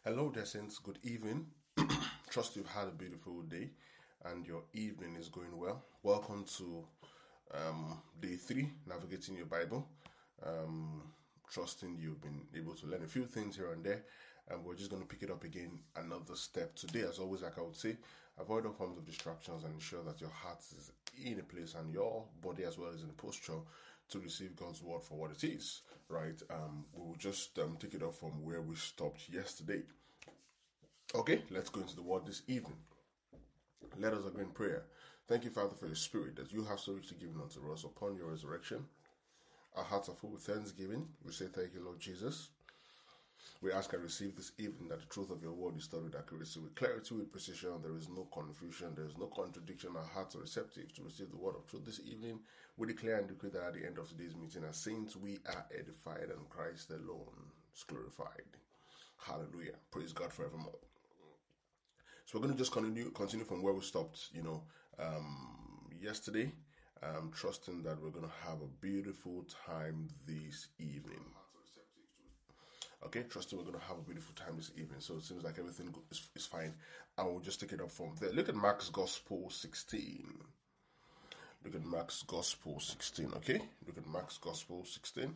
Hello, dear saints. Good evening. Trust you've had a beautiful day and your evening is going well. Welcome to day 3, Navigating Your Bible. Trusting you've been able to learn a few things here and there, and we're just going to pick it up again another step today. As always, like I would say, avoid all forms of distractions and ensure that your heart is in a place and your body as well is in a posture to receive God's word for what it is, right? We'll just take it up from where we stopped yesterday. Okay, let's go into the word this evening. Let us agree in prayer. Thank you, Father, for your spirit that you have so richly given unto us upon your resurrection. Our hearts are full with thanksgiving. We say thank you, Lord Jesus. We ask and receive this evening that the truth of your word is taught with accuracy, with clarity, with precision. There is no confusion, there is no contradiction. Our hearts are receptive to receive the word of truth this evening. We declare and decree that at the end of today's meeting, as saints, we are edified and Christ alone is glorified. Hallelujah. Praise God forevermore. So we're going to just continue from where we stopped, yesterday. Trusting that we're going to have a beautiful time this evening. Okay, trusting we're going to have a beautiful time this evening. So it seems like everything is fine. I will just take it up from there. Look at Mark's Gospel 16. Look at Mark's Gospel 16, okay? Look at Mark's Gospel 16.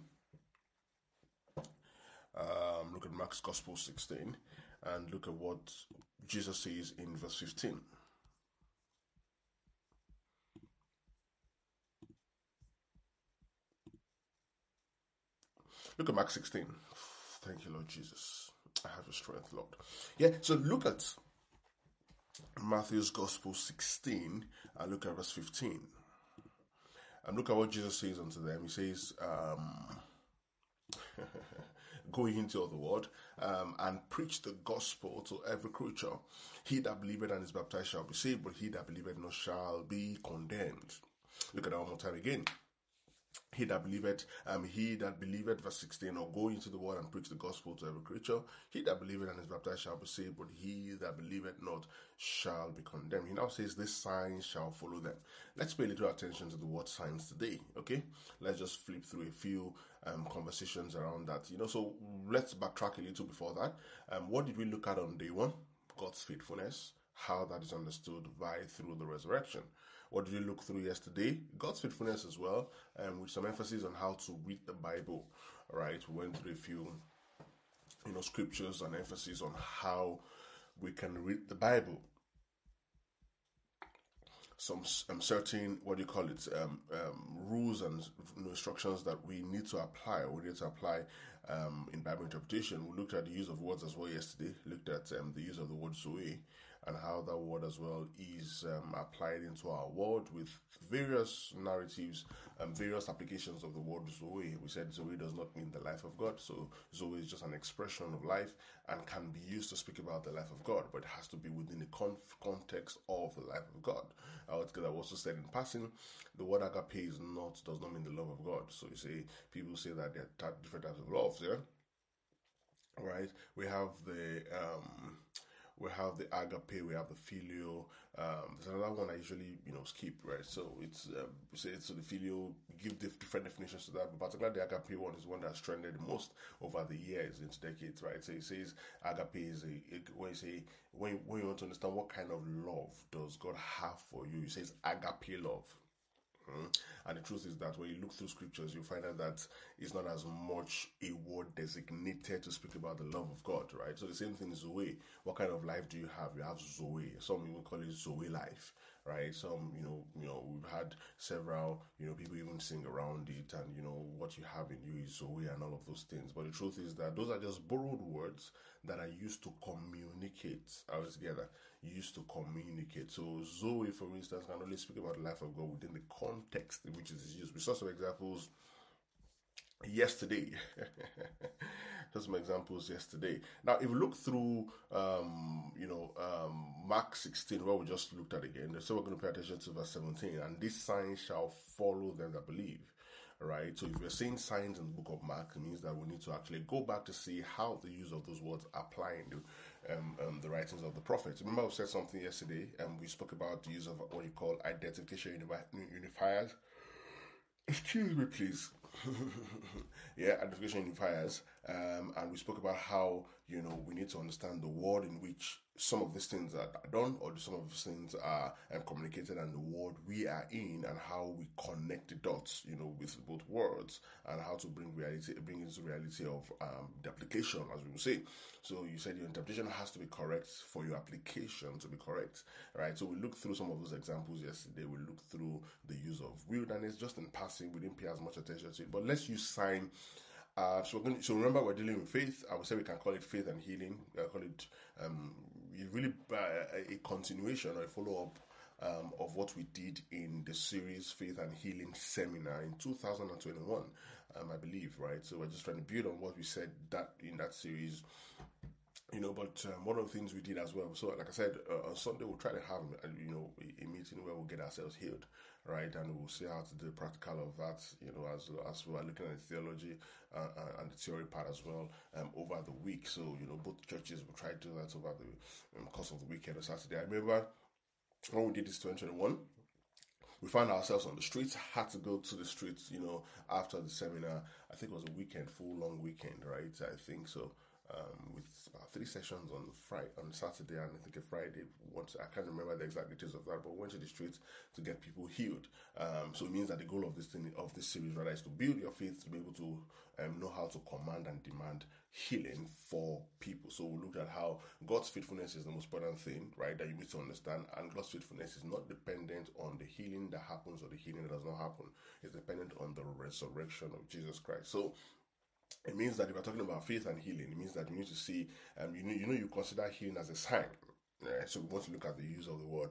Look at Mark's Gospel 16 and look at what Jesus says in verse 15. Look at Mark 16. Thank you, Lord Jesus. I have your strength, Lord. Yeah, so look at Matthew's Gospel 16 and look at verse 15. And look at what Jesus says unto them. He says, go into all the world and preach the gospel to every creature. He that believeth and is baptized shall be saved, but he that believeth not shall be condemned. Look at that one more time again. He that believeth, verse 16, or go into the world and preach the gospel to every creature. He that believeth and is baptized shall be saved, but he that believeth not shall be condemned. He now says, this signs shall follow them. Let's pay a little attention to the word signs today, okay? Let's just flip through a few conversations around that. So let's backtrack a little before that. What did we look at on day 1? God's faithfulness, how that is understood through the resurrection. What did we look through yesterday? God's faithfulness as well, with some emphasis on how to read the Bible, right? We went through a few, scriptures and emphasis on how we can read the Bible. Some certain, rules and instructions that we need to apply, in Bible interpretation. We looked at the use of words as well yesterday. Looked at the use of the word Zoe and how that word as well is applied into our world with various narratives and various applications of the word Zoe. We said Zoe does not mean the life of God, so Zoe is just an expression of life and can be used to speak about the life of God, but it has to be within the context of the life of God. I also said in passing, the word agape does not mean the love of God. So people say that there are different types of loves, yeah? Right? We have the agape, we have the filial. There's another one I usually skip, right? So it's the filial, give different definitions to that, but particularly the agape one is one that's trended the most over the years, into decades, right? So it says agape is when you want to understand what kind of love does God have for you, it says agape love. And the truth is that when you look through scriptures, you find out that it's not as much a word designated to speak about the love of God, right? So the same thing is Zoe. What kind of life do you have? You have Zoe. Some even call it Zoe life, right? Some, we've had several, people even sing around it, and what you have in you is Zoe and all of those things. But the truth is that those are just borrowed words that are used to communicate. Used to communicate. So Zoe, for instance, can only speak about the life of God within the context in which it is used. We saw some examples yesterday. Now, if you look through, Mark 16, what we just looked at again, so we're going to pay attention to verse 17, and this sign shall follow them that believe. Right, so if we're seeing signs in the book of Mark, it means that we need to actually go back to see how the use of those words apply in the writings of the prophets. Remember, we said something yesterday, and we spoke about the use of what you call identification unifiers. Excuse me, please. Yeah, identification unifiers. And we spoke about how, we need to understand the world in which some of these things are done, or some of these things are communicated, and the world we are in, and how we connect the dots, with both words, and how to bring into reality of the application, as we will say. So you said your interpretation has to be correct for your application to be correct, right? So we looked through some of those examples yesterday. We looked through the use of wilderness just in passing. We didn't pay as much attention to it, but let's use sign. So remember, we're dealing with faith. I would say we can call it faith and healing. Call it really a continuation or a follow up of what we did in the series Faith and Healing Seminar in 2021, I believe, right? So we're just trying to build on what we said that in that series. But one of the things we did as well. So, like I said, on Sunday we'll try to have a meeting where we'll get ourselves healed, right? And we'll see how to do the practical of that. As we are looking at the theology and the theory part as well over the week. So, both churches will try to do that over the course of the weekend or Saturday. I remember when we did this 2021. We found ourselves on the streets, had to go to the streets, after the seminar. I think it was a weekend, full long weekend, right? I think so. With about 3 sessions on Saturday, and I think a Friday. I can't remember the exact details of that, but we went to the streets to get people healed. So it means that the goal of this series rather is to build your faith to be able to know how to command and demand healing for people. So we looked at how God's faithfulness is the most important thing, right? That you need to understand, and God's faithfulness is not dependent on the healing that happens or the healing that does not happen. It's dependent on the resurrection of Jesus Christ. So it means that if we're talking about faith and healing, it means that you need to see, you consider healing as a sign. So we want to look at the use of the word,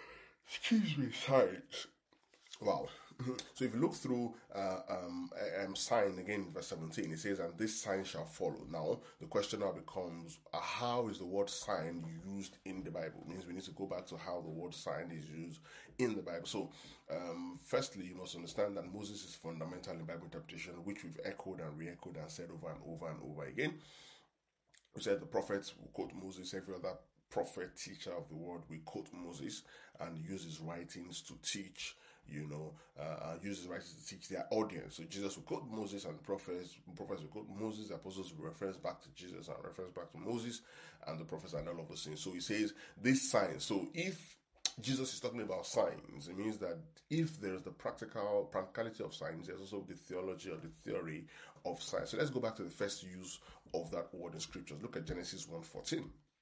signs. Wow. So if you look through sign again, verse 17, it says, and this sign shall follow. Now, the question now becomes, how is the word sign used in the Bible? It means we need to go back to how the word sign is used in the Bible. So, firstly, you must understand that Moses is fundamental in Bible interpretation, which we've echoed and re-echoed and said over and over and over again. We said the prophets will quote Moses, every other prophet, teacher of the word, we quote Moses and use his writings to teach, use his writings to teach their audience. So Jesus will quote Moses, and prophets will quote Moses, the apostles will reference back to Jesus and reference back to Moses and the prophets and all of those things. So he says this sign. So if Jesus is talking about signs, it means that if there's the practicality of signs, there's also the theology or the theory of signs. So let's go back to the first use of that word in scriptures. Look at Genesis 1:14.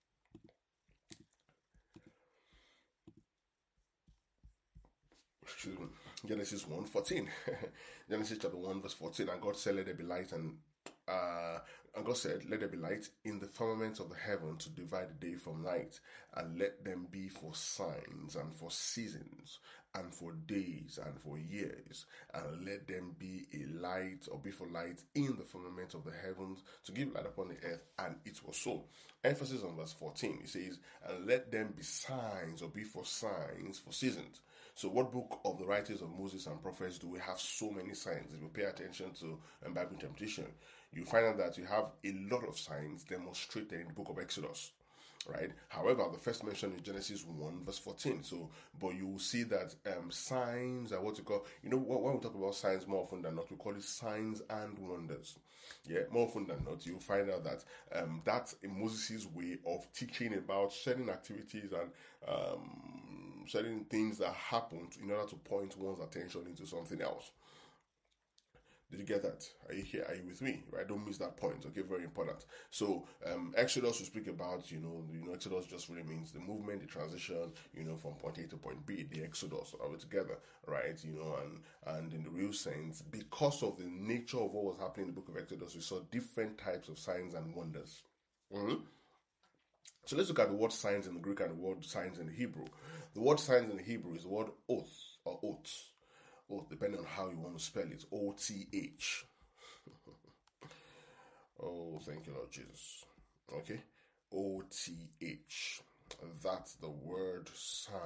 Genesis 1:14. Genesis chapter 1 verse 14. And God said, let there be light, and God said, let there be light in the firmament of the heaven to divide the day from night, and let them be for signs and for seasons and for days and for years, and let them be a light, or be for light in the firmament of the heavens to give light upon the earth. And it was so. Emphasis on verse 14. It says, and let them be signs, or be for signs, for seasons. So what book of the writings of Moses and prophets do we have so many signs? If you pay attention to Bible interpretation, you find out that you have a lot of signs demonstrated in the book of Exodus, right? However, the first mention in Genesis 1 verse 14. So, but you will see that signs are what you call, when we talk about signs, more often than not, we call it signs and wonders. Yeah, more often than not, you'll find out that that's Moses' way of teaching about certain activities and certain things that happened in order to point one's attention into something else. Did you get that? Are you here? Are you with me? Right? Don't miss that point. Okay, very important. So, Exodus we speak about, Exodus just really means the movement, the transition, from point A to point B, the Exodus, are we together, right? And in the real sense, because of the nature of what was happening in the book of Exodus, we saw different types of signs and wonders. So let's look at the word signs in the Greek and the word signs in the Hebrew. The word signs in the Hebrew is the word oath or oaths. Oath, depending on how you want to spell it. O-T-H. Oh, thank you, Lord Jesus. Okay. O-T-H. That's the word signs.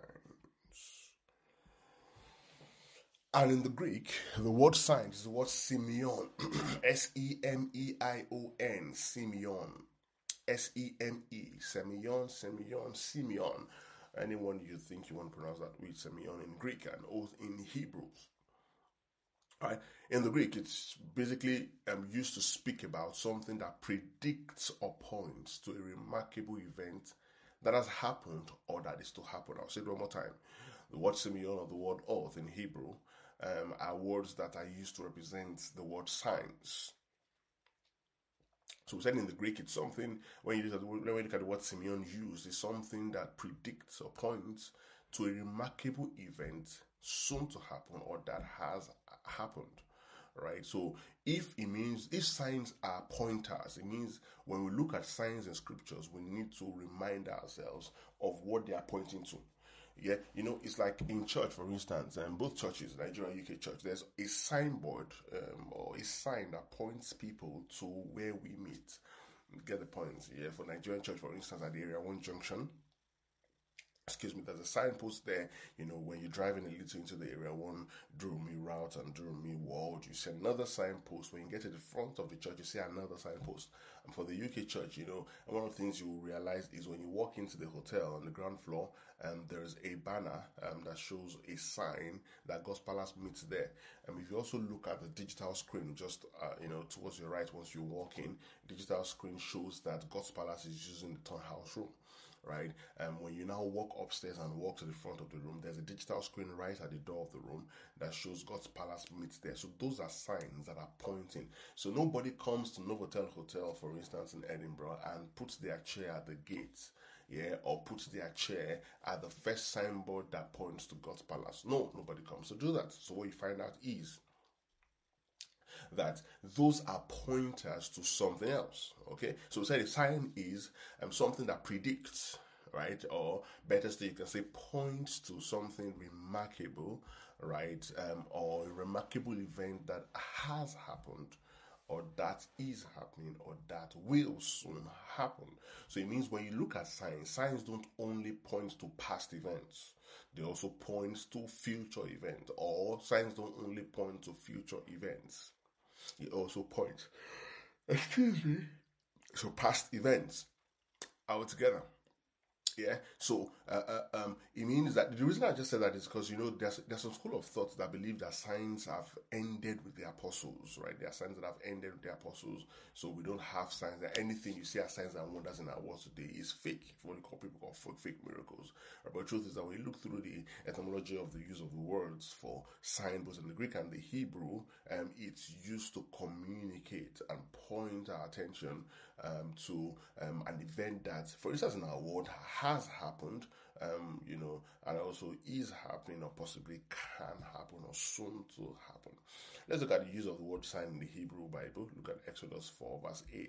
And in the Greek, the word signs is the word Simeon. S-E-M-E-I-O-N. Simeon. S-E-M-E. Simeon. Anyone you think you want to pronounce that with, Simeon in Greek, and oath in Hebrew. Right? In the Greek, it's basically used to speak about something that predicts or points to a remarkable event that has happened or that is to happen. I'll say it one more time. The word Simeon or the word oath in Hebrew are words that are used to represent the word signs. So we said in the Greek, it's something, when you look at the word Simeon used, it's something that predicts or points to a remarkable event soon to happen or that has happened. Right? So if signs are pointers, it means when we look at signs in scriptures, we need to remind ourselves of what they are pointing to. Yeah, it's like in church, for instance, and both churches, Nigeria and UK church, there's a signboard or a sign that points people to where we meet. Get the point? Yeah, for Nigerian church, for instance, at the Area 1 junction, there's a signpost there. When you're driving a little into the Area 1 Durumi route and Durumi Ward, you see another signpost. When you get to the front of the church, you see another signpost. And for the UK church, one of the things you will realize is when you walk into the hotel on the ground floor, there's a banner that shows a sign that God's Palace meets there. If you also look at the digital screen, just towards your right, once you walk in, digital screen shows that God's Palace is using the Townhouse room. Right? When you now walk upstairs and walk to the front of the room, there's a digital screen right at the door of the room that shows God's Palace meets there. So those are signs that are pointing. So nobody comes to Novotel Hotel, for instance, in Edinburgh and puts their chair at the gates, yeah, or puts their chair at the first signboard that points to God's Palace. No, nobody comes to do that. So what you find out is that those are pointers to something else. Okay, so we said a sign is something that predicts, right? Or better still, you can say points to something remarkable, right? Or a remarkable event that has happened, or that is happening, or that will soon happen. So it means when you look at signs don't only point to past events. They also point to future events, or signs don't only point to future events. It also points, so past events altogether. Yeah, so it means that the reason I just said that is because there's some school of thought that believe that signs have ended with the apostles, right? There are signs that have ended with the apostles, so we don't have signs. That anything you see as signs and wonders in our world today is fake. What people call fake miracles. But the truth is that when you look through the etymology of the use of the words for sign, both in the Greek and the Hebrew, it's used to communicate and point our attention to an event that, for instance, in our world has happened, and also is happening or possibly can happen or soon to happen. Let's look at the use of the word sign in the Hebrew Bible. Look at Exodus 4 verse 8.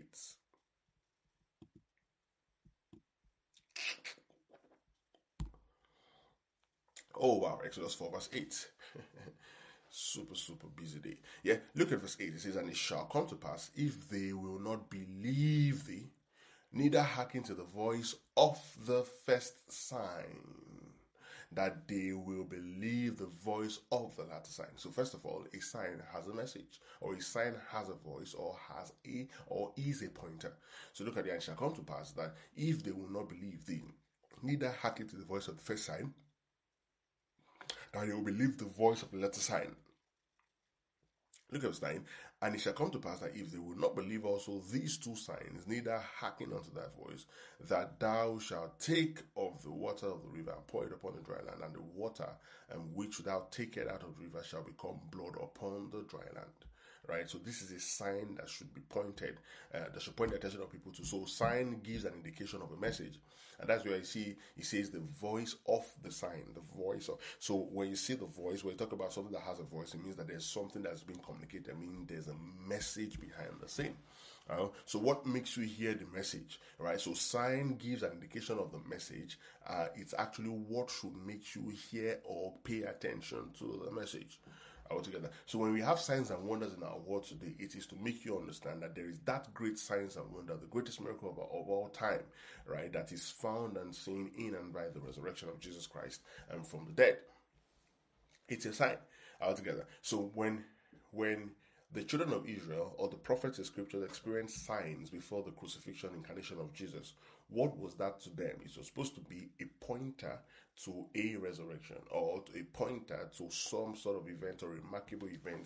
Oh wow, Exodus 4 verse 8. Super busy day. Yeah, look at verse 8. It says, "And it shall come to pass, if they will not believe thee, neither hearken to the voice of the first sign, that they will believe the voice of the latter sign." So first of all, a sign has a message, or a sign has a voice, or is a pointer. So look at the "and shall come to pass, that if they will not believe thee, neither hearken to the voice of the first sign, that they will believe the voice of the latter sign." Look at verse 9. "And it shall come to pass that if they will not believe also these two signs, neither hearken unto thy voice, that thou shalt take of the water of the river and pour it upon the dry land, and the water which thou takest out of the river shall become blood upon the dry land." Right, so this is a sign that should be pointed, that should point the attention of people to. So sign gives an indication of a message, and that's where you see it says the voice of the sign, the voice of. So when you see the voice, when you talk about something that has a voice, it means that there's something that's being communicated. I mean, there's a message behind the scene. So what makes you hear the message, right? So sign gives an indication of the message. It's actually what should make you hear or pay attention to the message altogether. So when we have signs and wonders in our world today, it is to make you understand that there is that great signs and wonder, the greatest miracle of all time, right? That is found and seen in and by the resurrection of Jesus Christ from the dead. It's a sign altogether. So when the children of Israel or the prophets in scripture experienced signs before the crucifixion incarnation of Jesus, what was that to them? It was supposed to be a pointer to a resurrection, or a pointer to some sort of event or remarkable event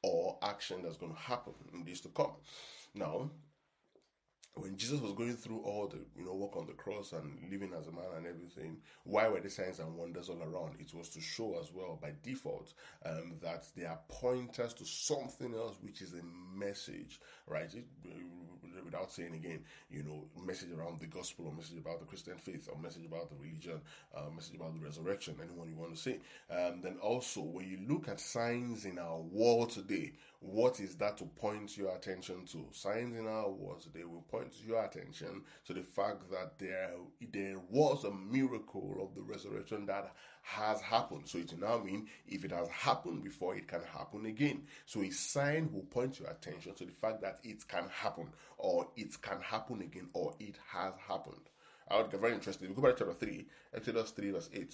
or action that's going to happen in days to come. Now, when Jesus was going through all the work on the cross and living as a man and everything, why were the signs and wonders all around? It was to show as well by default that they are pointers to something else, which is a message, right? Without saying again, message around the gospel, or message about the Christian faith, or message about the religion, message about the resurrection, anyone you want to say. Then also, when you look at signs in our world today, what is that to point your attention to? Signs in our world today will point your attention to the fact that there was a miracle of the resurrection that has happened. So it will now mean if it has happened before, it can happen again. So a sign will point your attention to the fact that it can happen, or it can happen again, or it has happened. I would get very interested. We go back to chapter 3, Exodus 3 verse 8.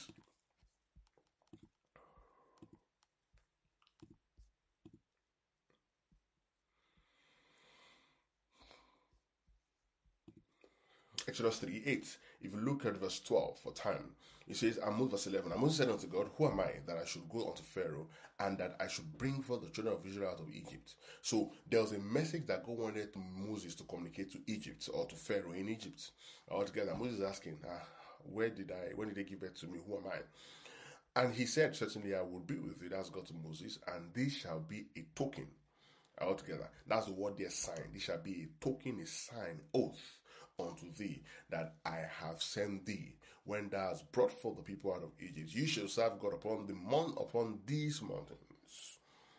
Exodus 3:8. If you look at verse 12 for time, it says, verse 11, and Moses said unto God, who am I that I should go unto Pharaoh, and that I should bring forth the children of Israel out of Egypt? So there was a message that God wanted Moses to communicate to Egypt, or to Pharaoh in Egypt. Altogether, Moses is asking, when did they give birth to me? Who am I? And he said, certainly I will be with thee. That's God to Moses, and this shall be a token. Altogether, that's the word there, sign. This shall be a token, a sign, oath unto thee, that I have sent thee. When thou hast brought forth the people out of Egypt, you shall serve God upon these mountains.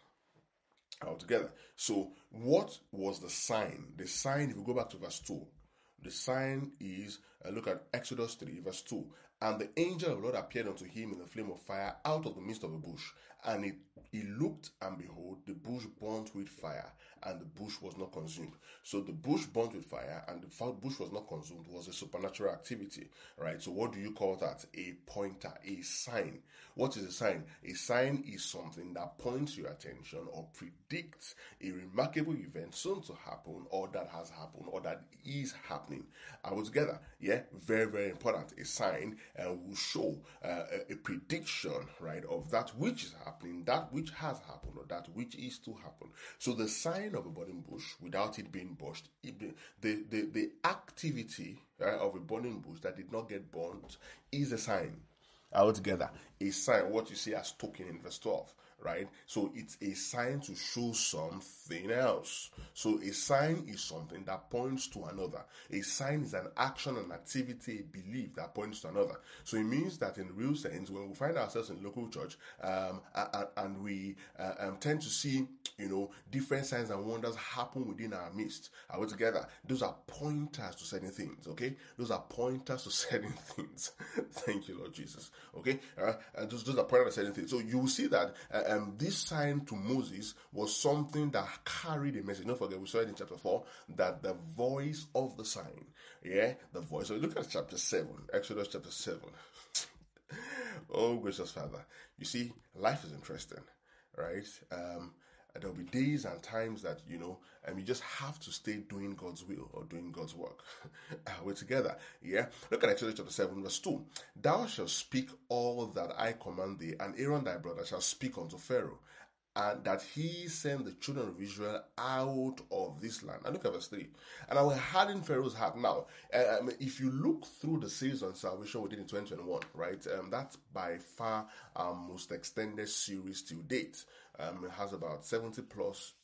Altogether. So what was the sign? The sign, if you go back to verse 2, the sign is, look at Exodus 3 verse 2. And the angel of the Lord appeared unto him in the flame of fire out of the midst of a bush. And he looked, and behold, the bush burnt with fire, and the bush was not consumed. So the bush burnt with fire, and the bush was not consumed was a supernatural activity, right? So what do you call that? A pointer, a sign. What is a sign? A sign is something that points your attention or predicts a remarkable event soon to happen, or that has happened, or that is happening. Are we together? Yeah, very, very important. A sign will show a prediction, right, of that which is happening, that which has happened, or that which is to happen. So the sign of a burning bush, without it being burst, the activity, right, of a burning bush that did not get burnt is a sign. Altogether, a sign, what you see as token in verse 12. Right? So it's a sign to show something else. So a sign is something that points to another. A sign is an action, an activity, a belief that points to another. So it means that in real sense, when we find ourselves in local church, and we tend to see, different signs and wonders happen within our midst, are we together? Those are pointers to certain things, okay? Those are pointers to certain things. Thank you, Lord Jesus. Okay? And those are pointers to certain things. So you will see that this sign to Moses was something that carried a message. Don't forget, we saw it in chapter 4, that the voice of the sign, the voice. So look at chapter 7, Exodus chapter 7. Oh, gracious Father. You see, life is interesting, right? There'll be days and times that, you just have to stay doing God's will or doing God's work. We're together. Yeah. Look at Exodus chapter 7, verse 2. Thou shalt speak all that I command thee, and Aaron thy brother shall speak unto Pharaoh, and that he send the children of Israel out of this land. And look at verse 3. And I will harden Pharaoh's heart. Now, if you look through the series on salvation we did in 2021, right, that's by far our most extended series to date. It has about 70 plus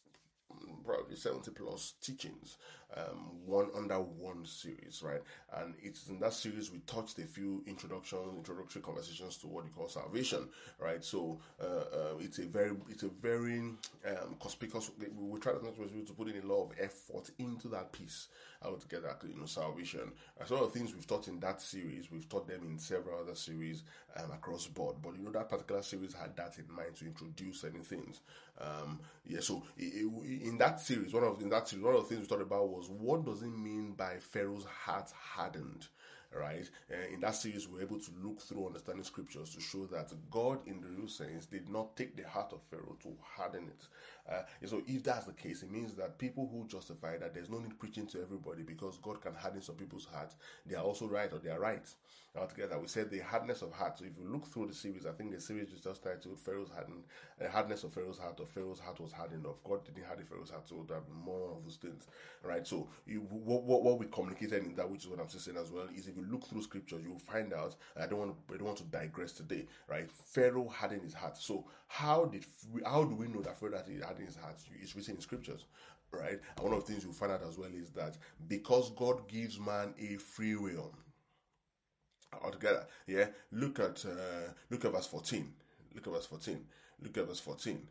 teachings, one under one series, right? And it's in that series we touched a few introductory conversations to what you call salvation, right? So it's a very conspicuous. We try as much as possible to put in a lot of effort into that piece altogether, salvation. Some of the things we've taught in that series, we've taught them in several other series across the board. But that particular series had that in mind to introduce certain things. So in that series, one of the things we talked about was, what does it mean by Pharaoh's heart hardened? Right? In that series, we were able to look through understanding scriptures to show that God, in the real sense, did not take the heart of Pharaoh to harden it. So if that's the case, it means that people who justify that there's no need preaching to everybody because God can harden some people's hearts, they are also right, or they are right. Altogether, we said the hardness of heart. So if you look through the series, I think the series is just titled Pharaoh's hardened, hardness of Pharaoh's heart, or Pharaoh's heart was hardened of. God didn't harden Pharaoh's heart, so there are more of those things, right? So what we communicated in that, which is what I'm saying as well, is if you look through scriptures, you'll find out. I don't want to digress today, right? Pharaoh hardened his heart. So how do we know that Pharaoh hardened his heart? It's written in scriptures, right? And one of the things you'll find out as well is that because God gives man a free will. Altogether, yeah. Look at verse 14. Look at verse 14. Look at verse 14.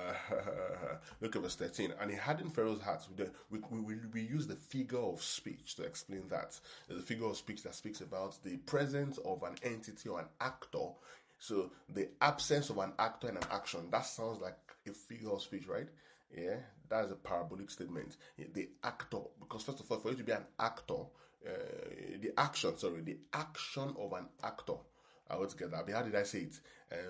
Look at verse 13. And he hardened Pharaoh's heart. We use the figure of speech to explain that. There's a figure of speech that speaks about the presence of an entity or an actor. So the absence of an actor and an action. That sounds like a figure of speech, right? Yeah, that is a parabolic statement. The actor, because first of all, for you to be an actor, the action of an actor. I would get that. How did I say it?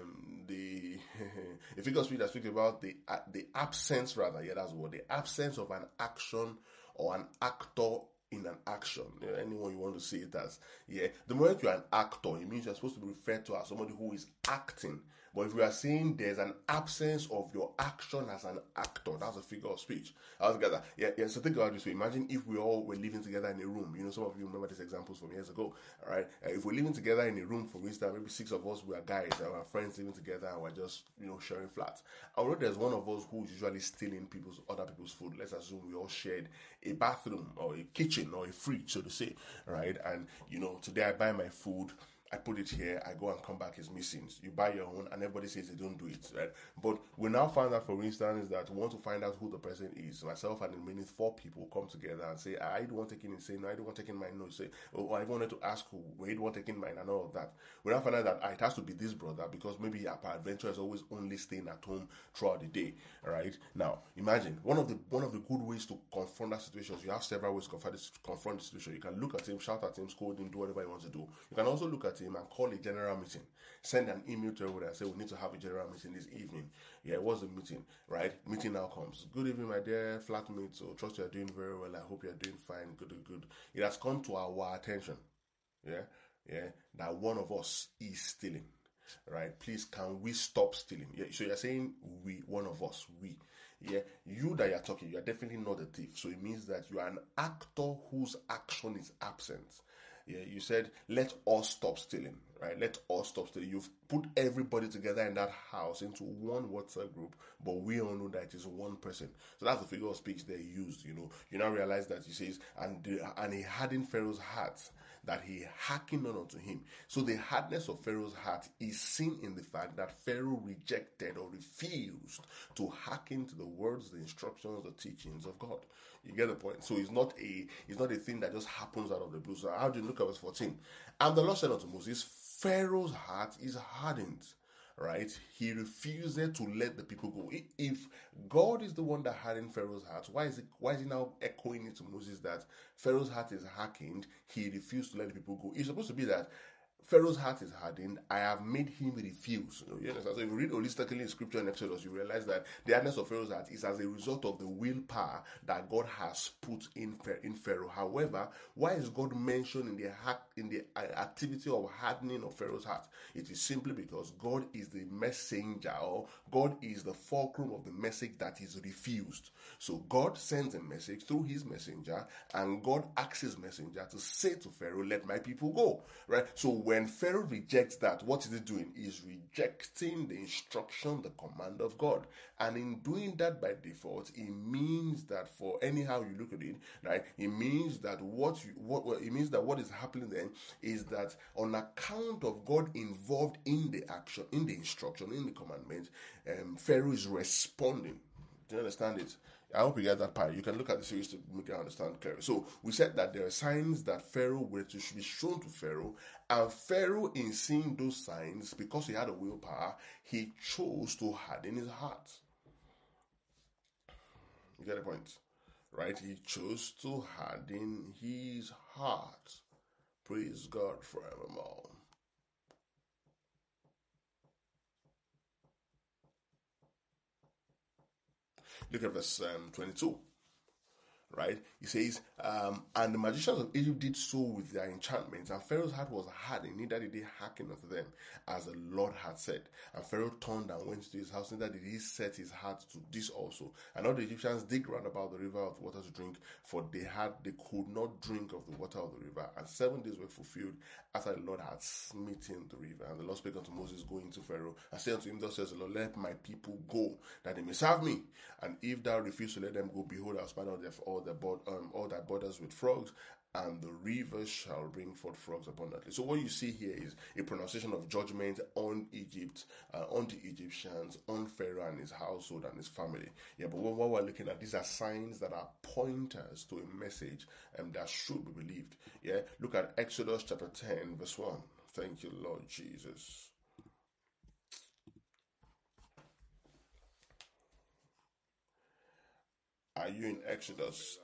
The figure of speech that speaks about the absence, rather. Yeah, that's what the absence of an action or an actor in an action. Yeah, anyone you want to see it as. Yeah, the moment you're an actor, it means you're supposed to be referred to as somebody who is acting. But if we are saying there's an absence of your action as an actor, that's a figure of speech. Altogether, yeah. So think about it this way. Imagine if we all were living together in a room. You know, some of you remember these examples from years ago. All right, if we're living together in a room, for instance, maybe 6 of us, we are guys, and our friends living together, and we're just sharing flats. Although there's one of us who's usually stealing other people's food. Let's assume we all shared a bathroom or a kitchen or a fridge, so to say, right? And today I buy my food. I put it here, I go and come back, it's missing. You buy your own and everybody says they don't do it, right? But we now find out, for instance, that we want to find out who the person is. Myself and the remaining 4 people come together and say, I don't want taking it, say, no, I don't want taking mine, no, say, oh, I wanted to ask who, we don't want taking mine and all of that. We now find out that it has to be this brother because maybe our adventure is always only staying at home throughout the day, right? Now, imagine, one of the good ways to confront that situation, you have several ways to confront the situation. You can look at him, shout at him, scold him, do whatever you want to do. You can also look at him and call a general meeting. Send an email to everybody and say, we need to have a general meeting this evening. Yeah, what's the meeting? Right? Meeting now comes. Good evening, my dear flatmates. So trust you're doing very well. I hope you're doing fine. Good. It has come to our attention. Yeah, that one of us is stealing. Right? Please, can we stop stealing? Yeah, so you're saying we, one of us, we. Yeah, you that you're talking, you're definitely not a thief. So it means that you are an actor whose action is absent. Yeah, you said, let us stop stealing, right? Let us stop stealing. You've put everybody together in that house into one WhatsApp group, but we all know that it is one person. So that's the figure of speech they used, You now realize that he says, and he hardened Pharaoh's heart, that he hearkened not unto him. So the hardness of Pharaoh's heart is seen in the fact that Pharaoh rejected or refused to hearken to the words, the instructions, the teachings of God. You get the point? So it's not a thing that just happens out of the blue. So how do you look at verse 14? And the Lord said unto Moses, Pharaoh's heart is hardened. Right? He refused to let the people go. If God is the one that hardened Pharaoh's heart, why is he now echoing it to Moses that Pharaoh's heart is hardened? He refused to let the people go. It's supposed to be that Pharaoh's heart is hardened. I have made him refuse. You understand? So if you read holistically in scripture and Exodus, you realize that the hardness of Pharaoh's heart is as a result of the willpower that God has put in Pharaoh. However, why is God mentioned in the activity of hardening of Pharaoh's heart? It is simply because God is the messenger, or God is the fulcrum of the message that is refused. So God sends a message through his messenger, and God asks his messenger to say to Pharaoh, let my people go. Right? So when Pharaoh rejects that, what is he doing? He's rejecting the instruction, the command of God. And in doing that by default, it means that for anyhow you look at it, right? It means that what is happening then is that on account of God involved in the action, in the instruction, in the commandment, Pharaoh is responding. Do you understand it? I hope you get that part. You can look at the series to make it understand clearly. So we said that there are signs that Pharaoh should be shown to Pharaoh, and Pharaoh, in seeing those signs, because he had a willpower, he chose to harden his heart. You get the point, right? He chose to harden his heart. Praise God forevermore. Look at verse 22. Right? He says, and the magicians of Egypt did so with their enchantments, and Pharaoh's heart was hardened, neither did he hearken unto them, as the Lord had said. And Pharaoh turned and went to his house, neither did he set his heart to this also. And all the Egyptians dig round about the river of water to drink, for they could not drink of the water of the river. And 7 days were fulfilled after the Lord had smitten the river. And the Lord spake unto Moses, go into Pharaoh, and say unto him, thus says the Lord, let my people go, that they may serve me. And if thou refuse to let them go, behold, I will smite all that borders with frogs, and the rivers shall bring forth frogs abundantly. So what you see here is a pronunciation of judgment on Egypt, on the Egyptians, on Pharaoh and his household and his family. Yeah, but what we're looking at, these are signs that are pointers to a message that should be believed. Yeah, look at Exodus chapter 10, verse 1. Thank you, Lord Jesus. Are you in Exodus?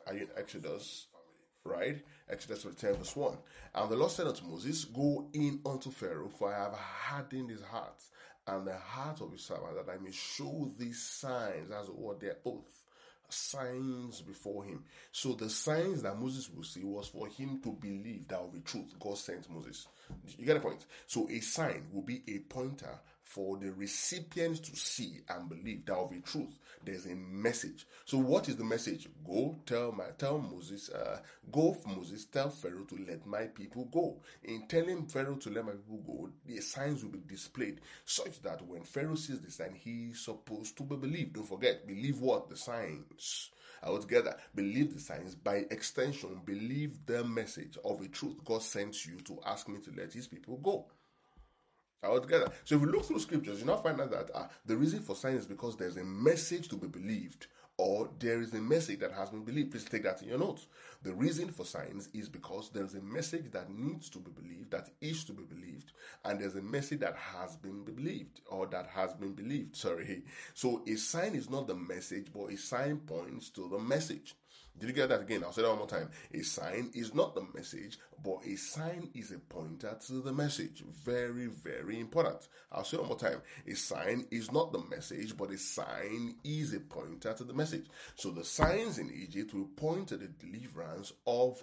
Right? Exodus 10 verse 1. And the Lord said unto Moses, go in unto Pharaoh, for I have hardened his heart, and the heart of his servant, that I may show these signs, as it were their oath, signs before him. So the signs that Moses will see was for him to believe that will be truth. God sent Moses. You get the point? So a sign will be a pointer for the recipients to see and believe that will be truth. There's a message. So what is the message? Go tell Moses, tell Pharaoh to let my people go. In telling Pharaoh to let my people go, the signs will be displayed such that when Pharaoh sees the sign, he is supposed to be believed. Don't forget, believe what? The signs. Altogether, believe the signs. By extension, believe the message of a truth God sent you to ask me to let his people go. Altogether. So if we look through scriptures, you now find out that the reason for signs is because there's a message to be believed, or there is a message that has been believed. Please take that in your notes. The reason for signs is because there's a message that needs to be believed, that is to be believed, and there's a message that has been believed, or that has been believed. Sorry. So a sign is not the message, but a sign points to the message. Did you get that again? I'll say that one more time. A sign is not the message, but a sign is a pointer to the message. Very, very important. I'll say it one more time. A sign is not the message, but a sign is a pointer to the message. So the signs in Egypt will point to the deliverance of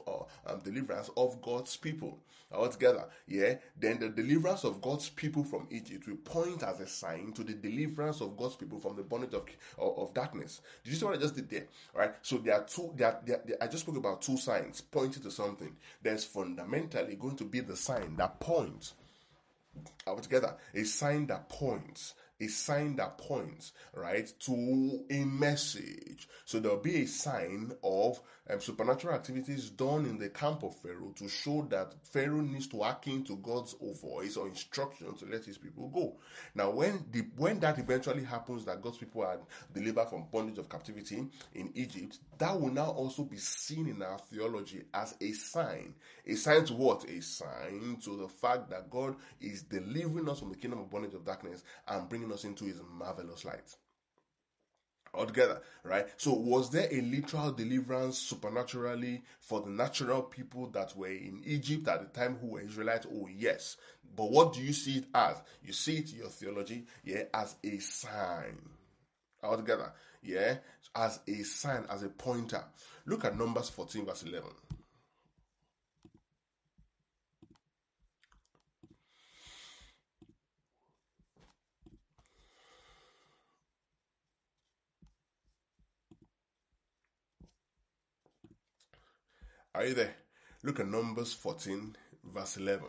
God's people. Altogether, yeah. Then the deliverance of God's people from Egypt will point as a sign to the deliverance of God's people from the bondage of darkness. Did you see what I just did there? All right. So there are two. I just spoke about two signs pointing to something. There's fundamentally going to be the sign that points. Altogether, a sign that points. Right, to a message. So there'll be a sign of supernatural activities done in the camp of Pharaoh to show that Pharaoh needs to hearken to God's voice or instruction to let his people go. Now, when that eventually happens, that God's people are delivered from bondage of captivity in Egypt, that will now also be seen in our theology as a sign. A sign to what? A sign to the fact that God is delivering us from the kingdom of bondage of darkness and bringing us into his marvelous light. Altogether, right? So was there a literal deliverance supernaturally for the natural people that were in Egypt at the time who were Israelites? Oh, yes. But what do you see it as? You see it in your theology, yeah, as a sign. Altogether, yeah, as a sign, as a pointer. Look at Numbers 14 verse 11. Are you there? Look at Numbers 14 verse 11.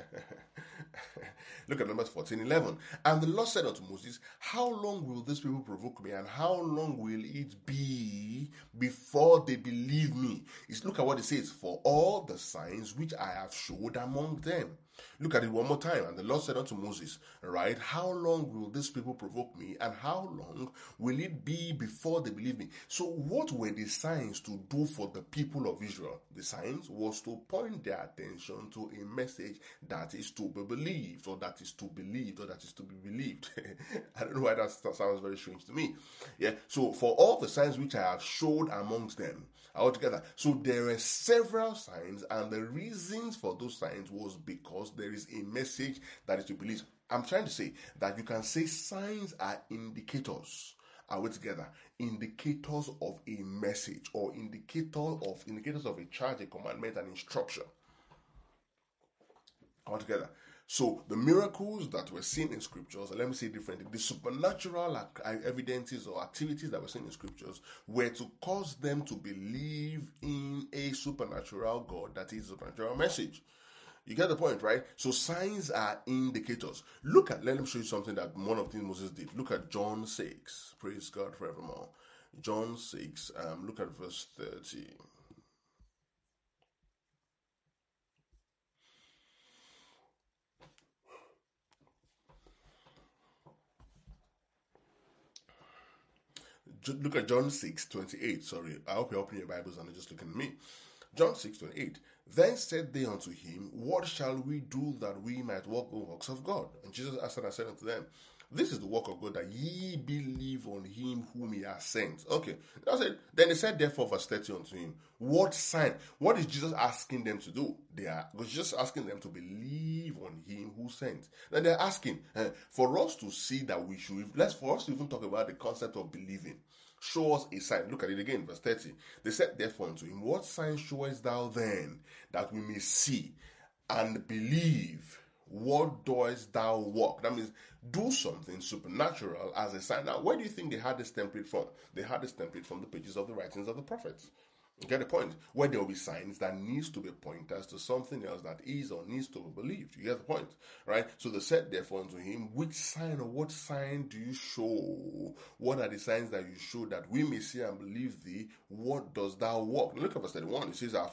Look at Numbers 14:11. And the Lord said unto Moses, how long will these people provoke me, and how long will it be before they believe me? Look at what it says, for all the signs which I have showed among them. Look at it one more time. And the Lord said unto Moses, right, how long will these people provoke me, and how long will it be before they believe me? So what were the signs to do for the people of Israel? The signs was to point their attention to a message that is to be believed, or that is to believe, or that is to be believed. I don't know why that sounds very strange to me. Yeah. So for all the signs which I have showed amongst them, altogether. So there are several signs, and the reasons for those signs was because there is a message that is to be believed. I'm trying to say that you can say signs are indicators, Are we together? Indicators of a message, or indicators of a charge, a commandment, an instruction. All together. So the miracles that were seen in scriptures, let me say differently, the supernatural evidences or activities that were seen in scriptures were to cause them to believe in a supernatural God, that is a supernatural message. You get the point, right? So signs are indicators. Let me show you something that one of the things Moses did. Look at John 6. Praise God forevermore. John 6, look at verse 30. Look at John 6:28. Sorry, I hope you're opening your Bibles and not just looking at me. John 6:28. Then said they unto him, What shall we do that we might walk the works of God? And Jesus answered and said unto them, This is the work of God, that ye believe on him whom he has sent. Okay. Then they said, therefore, verse 30 unto him, What sign? What is Jesus asking them to do? Was just asking them to believe on him who sent. Then they're asking, for us to see that we should, for us to even talk about the concept of believing. Show us a sign. Look at it again, verse 30. They said therefore unto him, What sign showest thou then, that we may see and believe? What doest thou work? That means do something supernatural as a sign. Now, where do you think they had this template from? They had this template from the pages of the writings of the prophets. You get the point? Where there will be signs that needs to be pointers to something else that is or needs to be believed. You get the point? Right? So they said therefore unto him, Which sign, or what sign do you show? What are the signs that you show, that we may see and believe thee? What does thou work? Now look at verse 31. It says, Our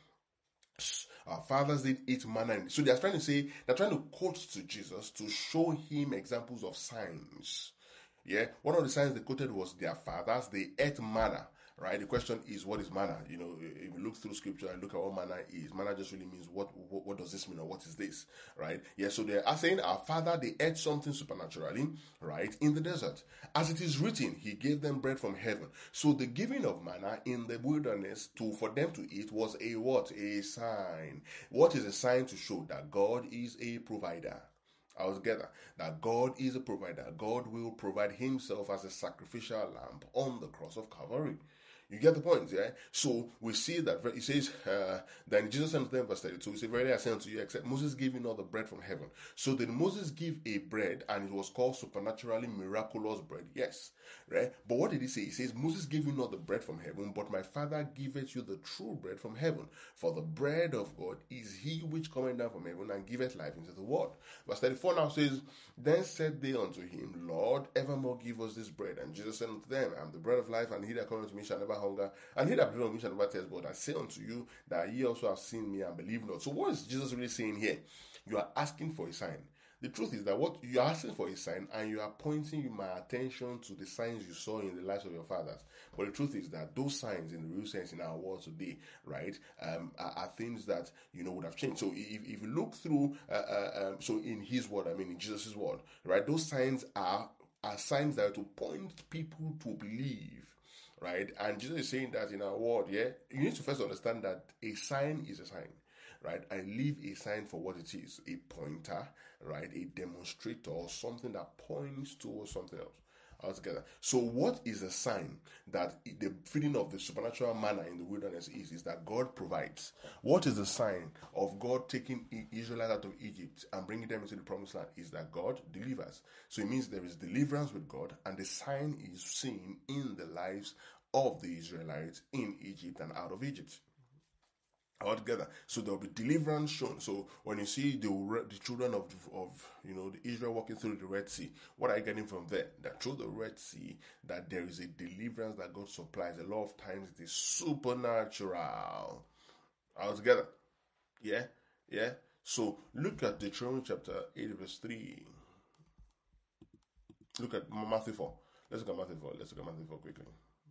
fathers did eat manna. So they're trying to quote to Jesus to show him examples of signs. Yeah, one of the signs they quoted was their fathers, they ate manna. Right? The question is, what is manna? If you look through scripture and look at what manna is, manna just really means what does this mean, or what is this? Right? Yeah, so they are saying our father, they ate something supernaturally, right, in the desert. As it is written, he gave them bread from heaven. So the giving of manna in the wilderness for them to eat was a what? A sign. What is a sign? To show that God is a provider. Altogether, that God is a provider. God will provide himself as a sacrificial lamb on the cross of Calvary. You get the point, yeah? So we see that it says, then Jesus said to them, verse 32, he said, Verily I say unto you, except Moses gave you not the bread from heaven. So did Moses give a bread, and it was called supernaturally miraculous bread? Yes, right? But what did he say? He says, Moses gave you not the bread from heaven, but my Father giveth you the true bread from heaven. For the bread of God is he which cometh down from heaven and giveth life into the world. Verse 34 now says, Then said they unto him, Lord, evermore give us this bread. And Jesus said unto them, I am the bread of life, and he that cometh to me shall never hunger, and he that believeth on me shall never thirst. But I say unto you that ye also have seen me and believe not. So what is Jesus really saying here? You are asking for a sign. The truth is that what you are asking for a sign, and you are pointing my attention to the signs you saw in the lives of your fathers. But the truth is that those signs, in the real sense, in our world today, right, are things that would have changed. So if you look through, so in his word, in Jesus' word, right, those signs are signs that are to point people to believe. Right, and Jesus is saying that in our world, yeah, you need to first understand that a sign is a sign, right? I leave a sign for what it is, a pointer, right, a demonstrator, or something that points towards something else. Altogether. So what is a sign that the feeding of the supernatural manna in the wilderness is that God provides? What is the sign of God taking Israelites out of Egypt and bringing them into the promised land? Is that God delivers. So it means there is deliverance with God, and the sign is seen in the lives of the Israelites in Egypt and out of Egypt. Altogether, so there will be deliverance shown. So when you see the children of the Israel walking through the Red Sea, what are you getting from there? That through the Red Sea, that there is a deliverance that God supplies. A lot of times it is supernatural. Altogether, yeah. So look at Deuteronomy chapter 8 verse 3. Look at Matthew 4. Let's look at Matthew 4. Let's look at Matthew 4 quickly.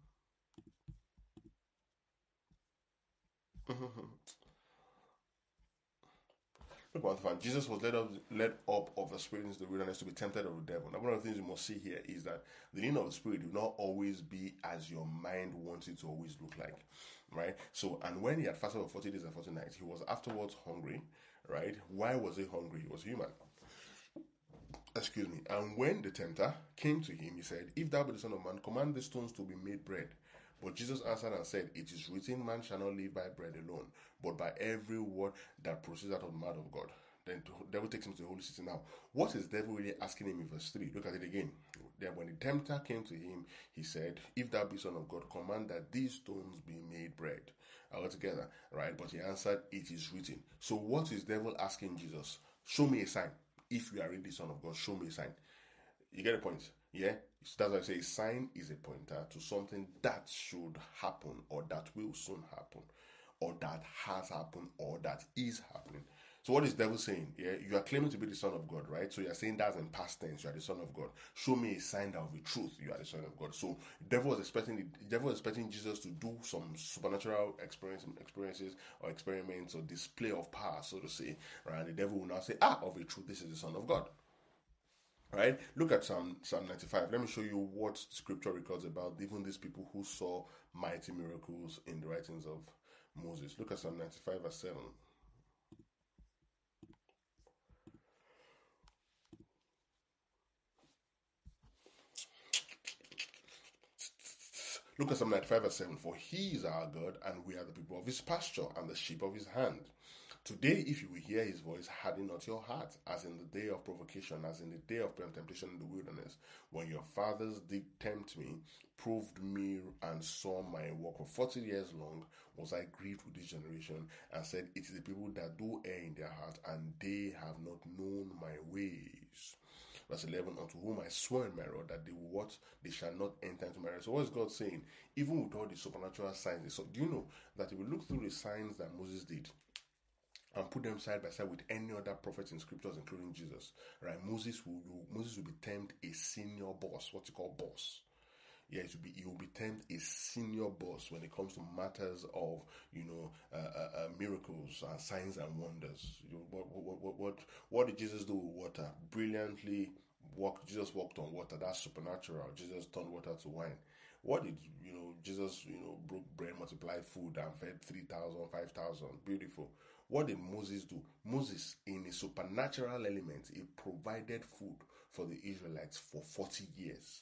Look what I found. Jesus was led up of the Spirit into the wilderness to be tempted of the devil. Now, one of the things you must see here is that the leading of the Spirit will not always be as your mind wants it to always look like, right? So, and when he had fasted for 40 days and 40 nights, he was afterwards hungry, right? Why was he hungry? He was human. Excuse me. And when the tempter came to him, he said, If thou be the Son of Man, command these stones to be made bread. But Jesus answered and said, It is written, man shall not live by bread alone, but by every word that proceeds out of the mouth of God. Then the devil takes him to the holy city. Now, what is the devil really asking him in verse 3? Look at it again. Then when the tempter came to him, he said, If thou be Son of God, command that these stones be made bread. All together, right? But he answered, It is written. So what is the devil asking Jesus? Show me a sign. If you are really the Son of God, show me a sign. You get the point? Yeah? So that's why I say sign is a pointer to something that should happen, or that will soon happen, or that has happened, or that is happening. So what is the devil saying? Yeah, you are claiming to be the Son of God, right? So you are saying that's in past tense, you are the Son of God. Show me a sign that will be truth, you are the Son of God. So the devil was expecting Jesus to do some supernatural experiences or experiments or display of power, so to say. Right? And the devil will now say, of a truth, this is the Son of God. Right? Look at Psalm 95. Let me show you what scripture records about even these people who saw mighty miracles in the writings of Moses. Look at Psalm 95 verse 7. Look at Psalm 95 verse 7. For he is our God, and we are the people of his pasture, and the sheep of his hand. Today, if you will hear his voice, harden not your heart, as in the day of provocation, as in the day of temptation in the wilderness, when your fathers did tempt me, proved me, and saw my work for 40 years long, was I grieved with this generation, and said, It is the people that do err in their heart, and they have not known my ways. Verse 11, unto whom I swore in my rod that they shall not enter into my rest. So what is God saying? Even with all the supernatural signs, so do you know that if we look through the signs that Moses did, and put them side by side with any other prophet in scriptures, including Jesus, right? Moses will be termed a senior boss. What you call boss? Yeah, he will be termed a senior boss when it comes to matters of miracles and signs and wonders. What did Jesus do with water? Brilliantly Jesus walked on water. That's supernatural. Jesus turned water to wine. What did Jesus broke bread, multiplied food, and fed 3,000, 5,000? Beautiful. What did Moses do? Moses, in a supernatural element, he provided food for the Israelites for 40 years.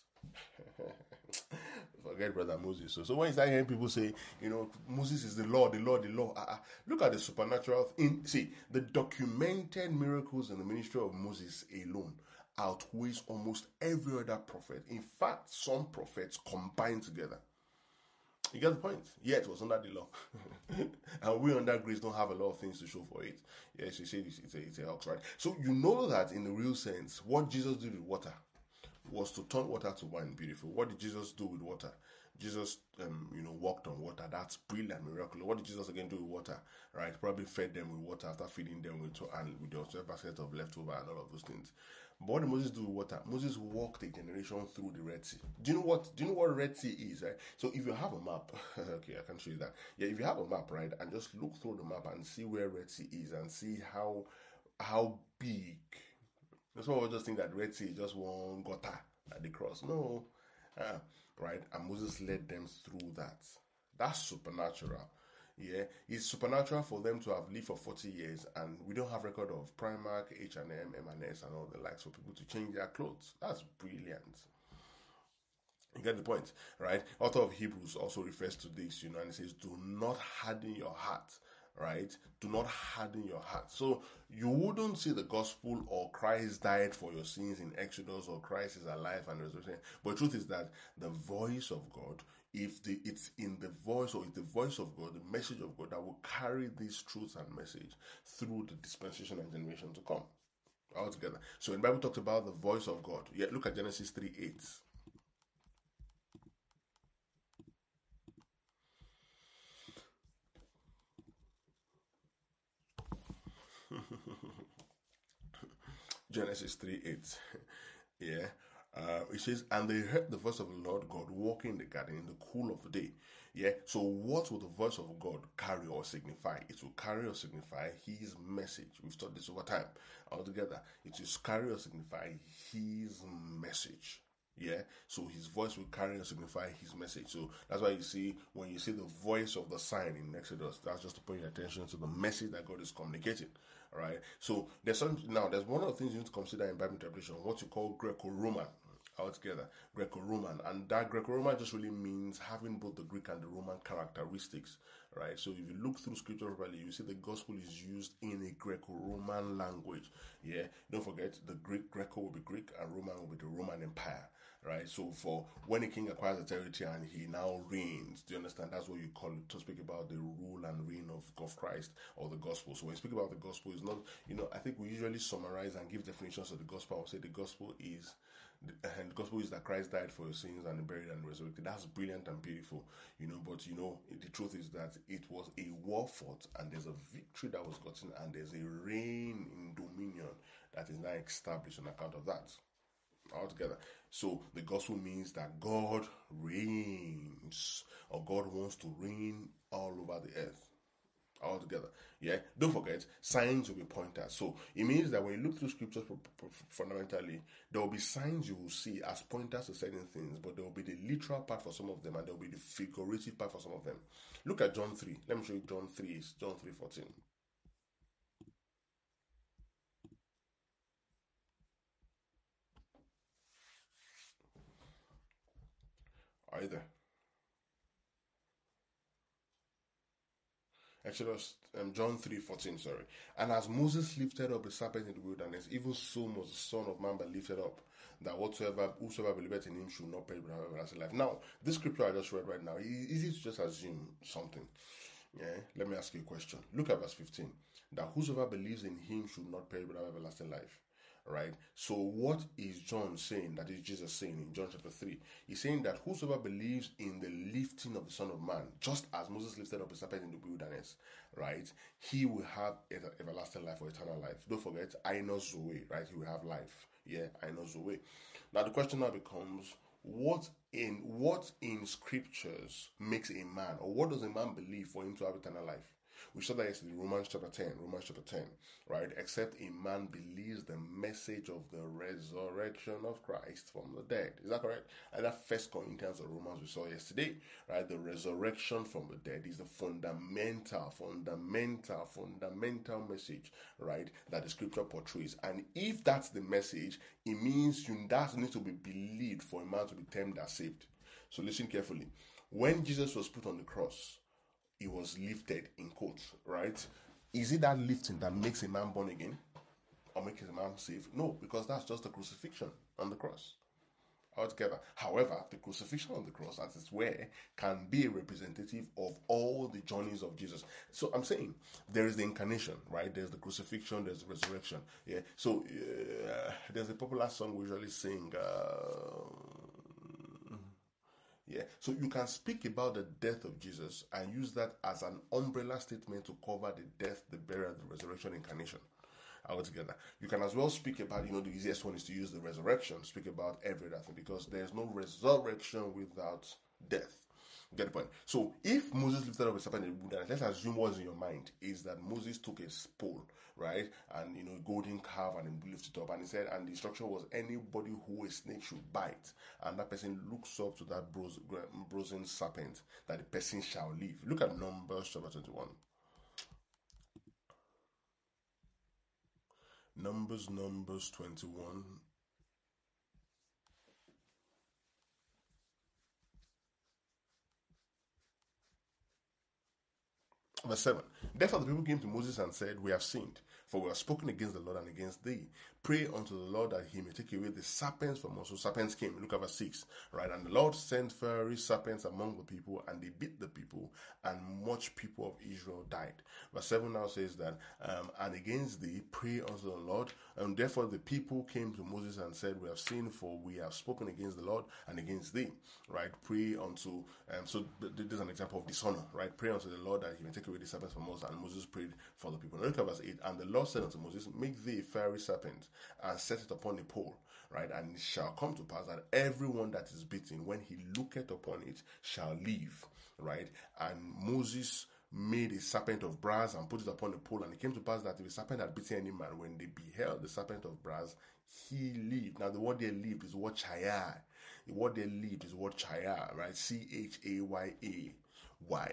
Forget brother Moses. So when you start hearing people say, Moses is the law. Look at the supernatural see, the documented miracles in the ministry of Moses alone outweighs almost every other prophet. In fact, some prophets combined together. You get the point? Yeah, it was under the law. And we under grace don't have a lot of things to show for it. Yes, you say it's a hoax, right? So you know that in the real sense, what Jesus did with water was to turn water to wine. Beautiful. What did Jesus do with water? Jesus, walked on water. That's brilliant, miracle. What did Jesus again do with water? Right? Probably fed them with water after feeding them with the basket of leftover and all of those things. But what did Moses do with water? Moses walked a generation through the Red Sea. Do you know what Red Sea is? Right? So if you have a map, okay, I can show you that. Yeah, if you have a map, right, and just look through the map and see where Red Sea is and see how big. That's why I just think that Red Sea is just one gutter at the cross. No, right? And Moses led them through that. That's supernatural. Yeah, it's supernatural for them to have lived for 40 years, and we don't have record of Primark, H&M, M&S, and all the likes for people to change their clothes. That's brilliant. You get the point, right? Author of Hebrews also refers to this, and it says, "Do not harden your heart." Right? Do not harden your heart. So you wouldn't see the gospel or Christ died for your sins in Exodus or Christ is alive and resurrected. But the truth is that the voice of God, it's the voice of God, the message of God that will carry these truths and message through the dispensation and generation to come. All together. So when the Bible talks about the voice of God, look at Genesis 3:8. Genesis 3:8. Yeah. It says, and they heard the voice of the Lord God walking in the garden in the cool of the day. Yeah. So what will the voice of God carry or signify? It will carry or signify his message. We've taught this over time. Altogether, it will carry or signify his message. Yeah, so his voice will carry and signify his message. So that's why you see when you see the voice of the sign in Exodus, that's just to put your attention to the message that God is communicating. All right. So there's some now. There's one of the things you need to consider in Bible interpretation, what you call Greco-Roman altogether, Greco-Roman, and that Greco-Roman just really means having both the Greek and the Roman characteristics, right? So if you look through scripture properly, you see the gospel is used in a Greco-Roman language. Yeah, don't forget the Greco will be Greek and Roman will be the Roman Empire, right? So for when a king acquires a territory and he now reigns, do you understand? That's what you call it to speak about the rule and reign of Christ or the gospel. So when you speak about the gospel, it's not, I think we usually summarize and give definitions of the gospel. I would say the gospel is and the gospel is that Christ died for your sins and buried and resurrected. That's brilliant and beautiful, but the truth is that it was a war fought and there's a victory that was gotten and there's a reign in dominion that is now established on account of that altogether. So the gospel means that God reigns, or God wants to reign all over the earth altogether. Yeah, don't forget, signs will be pointers. So it means that when you look through scriptures fundamentally, there will be signs you will see as pointers to certain things, but there will be the literal part for some of them and there will be the figurative part for some of them. Look at John 3. Let me show you John 3. It's John 3:14. Are you there? Exodus, John 3:14, sorry. And as Moses lifted up the serpent in the wilderness, even so must the Son of Man be lifted up, that whosoever believeth in him should not perish but have everlasting life. Now, this scripture I just read right now, it's easy to just assume something. Yeah, let me ask you a question. Look at verse 15. That whosoever believes in him should not perish but have everlasting life. Right? So what is John saying? That is Jesus saying in John chapter 3. He's saying that whosoever believes in the lifting of the Son of Man, just as Moses lifted up the serpent in the wilderness, right? He will have everlasting life or eternal life. Don't forget, Aino Zoe, right? He will have life. Yeah, Aino Zoe. Now the question now becomes, what in scriptures makes a man, or what does a man believe for him to have eternal life? We saw that yesterday, Romans chapter 10, right? Except a man believes the message of the resurrection of Christ from the dead. Is that correct? And that First Corinthians or Romans we saw yesterday, right? The resurrection from the dead is the fundamental message, right? That the scripture portrays. And if that's the message, it means that needs to be believed for a man to be termed as saved. So listen carefully. When Jesus was put on the cross, he was lifted in quotes, right? Is it that lifting that makes a man born again or makes a man saved? No, because that's just the crucifixion on the cross altogether. However, the crucifixion on the cross, as it were, can be a representative of all the journeys of Jesus. So I'm saying there is the incarnation, right? There's the crucifixion, there's the resurrection. Yeah. So there's a popular song we usually sing. Yeah, so you can speak about the death of Jesus and use that as an umbrella statement to cover the death, the burial, the resurrection, incarnation altogether. You can as well speak about, the easiest one is to use the resurrection, speak about every other thing, because there's no resurrection without death. Get the point? So if Moses lifted up a serpent in the wilderness, let's assume what's in your mind is that Moses took a pole, right, and golden calf, and he lifted it up, and he said, and the instruction was anybody who a snake should bite, and that person looks up to that brazen serpent, that the person shall live. Look at Numbers chapter 21. Numbers 21. Verse 7. Therefore the people came to Moses and said, we have sinned, for we have spoken against the Lord and against thee. Pray unto the Lord that he may take away the serpents from us. So serpents came. Look at verse 6. Right? And the Lord sent fiery serpents among the people, and they bit the people, and much people of Israel died. Verse 7 now says that, and against thee pray unto the Lord. And therefore the people came to Moses and said, we have sinned, for we have spoken against the Lord and against thee. Right? Pray unto, so this is an example of dishonor. Right? Pray unto the Lord that he may take away the serpents from us. And Moses prayed for the people. Now look at verse 8. And the Lord said unto Moses, make thee a fiery serpent, and set it upon a pole, right? And it shall come to pass that everyone that is bitten, when he looketh upon it, shall live, right? And Moses made a serpent of brass and put it upon the pole. And it came to pass that if a serpent had bitten any man, when they beheld the serpent of brass, he lived. Now the word they lived is what chaya. The word they lived is what chaya, right? Chayay.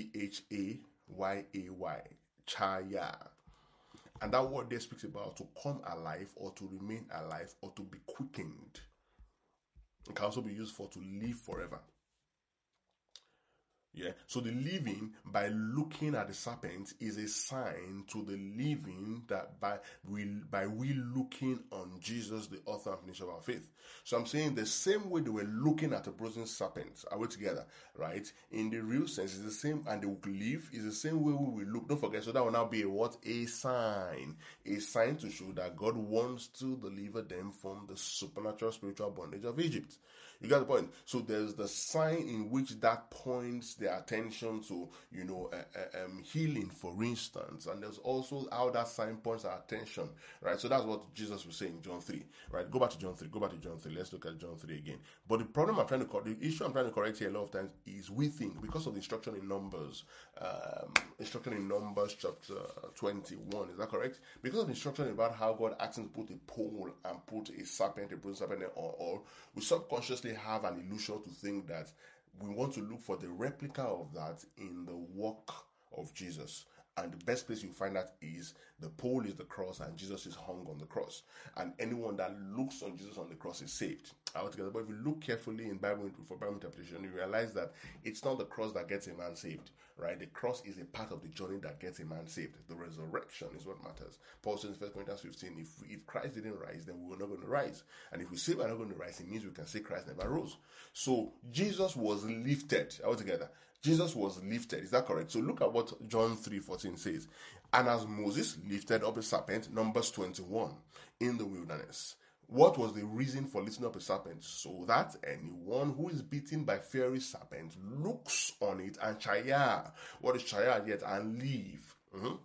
Chayay. Chaya. And that word there speaks about to come alive or to remain alive or to be quickened. It can also be used for to live forever. Yeah. So the living by looking at the serpent is a sign to the living that by we looking on Jesus, the author and finisher of our faith. So I'm saying the same way they were looking at a brazen serpent, are we together? Right? In the real sense, it's the same, and they will live is the same way we will look. Don't forget, so that will now be a what? A sign. A sign to show that God wants to deliver them from the supernatural spiritual bondage of Egypt. You got the point? So there's the sign in which that points their attention to, healing, for instance. And there's also how that sign points our attention, right? So that's what Jesus was saying in John 3, right? Go back to John 3. Let's look at John 3 again. But the issue I'm trying to correct here a lot of times is we think, because of the instruction in Numbers chapter 21, is that correct? Because of the instruction about how God asked him to put a pole and put a serpent, a brazen serpent, or we subconsciously have an illusion to think that we want to look for the replica of that in the work of Jesus. And the best place you find that is the pole is the cross and Jesus is hung on the cross. And anyone that looks on Jesus on the cross is saved. Altogether, but if you look carefully in Bible interpretation, you realize that it's not the cross that gets a man saved, right? The cross is a part of the journey that gets a man saved. The resurrection is what matters. Paul says in 1 Corinthians 15, if Christ didn't rise, then we were not going to rise. And if we say we're not going to rise, it means we can say Christ never rose. So Jesus was lifted altogether. Jesus was lifted. Is that correct? So look at what John 3:14 says. And as Moses lifted up a serpent, Numbers 21, in the wilderness. What was the reason for lifting up a serpent? So that anyone who is bitten by fiery serpent looks on it and chaya. What is chaya yet? And live.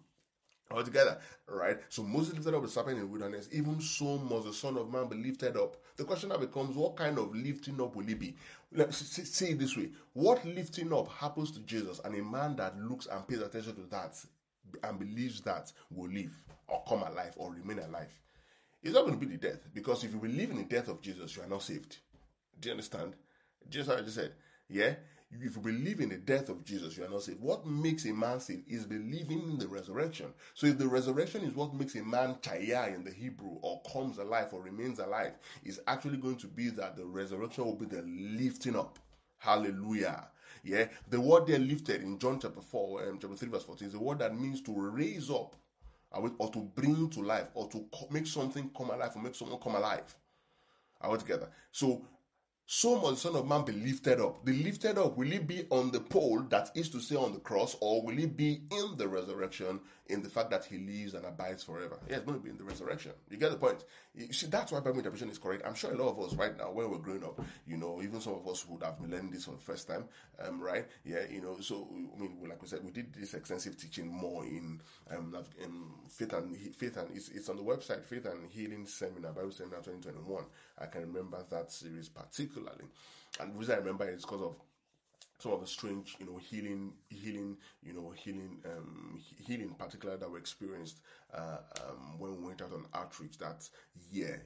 All together, right? So Moses lifted up the serpent in the wilderness. Even so must the Son of Man be lifted up. The question now becomes, what kind of lifting up will it be? Let's say it this way. What lifting up happens to Jesus, and a man that looks and pays attention to that and believes that will live or come alive or remain alive? It's not going to be the death, because if you believe in the death of Jesus, you are not saved. Do you understand? Just what I just said. Yeah? If you believe in the death of Jesus, you are not saved. What makes a man saved is believing in the resurrection. So if the resurrection is what makes a man chaya in the Hebrew, or comes alive or remains alive, it's actually going to be that the resurrection will be the lifting up. Hallelujah. Yeah. The word there, lifted, in John chapter 3 verse 14, is the word that means to raise up, or to bring to life, or to make something come alive, or make someone come alive. All together. So must the Son of Man be lifted up. The lifted up, will it be on the pole, that is to say on the cross, or will it be in the resurrection, in the fact that he lives and abides forever? Yeah, it's going to be in the resurrection. You get the point? You see, that's why Bible interpretation is correct. I'm sure a lot of us right now, when we're growing up, even some of us would have learned this for the first time, right? Yeah, so, like we said, we did this extensive teaching more in faith and it's on the website, Faith and Healing Seminar, Bible Seminar 2021. I can remember that series particularly. And the reason I remember it is because of some of the strange, healing particular that we experienced when we went out on outreach that year.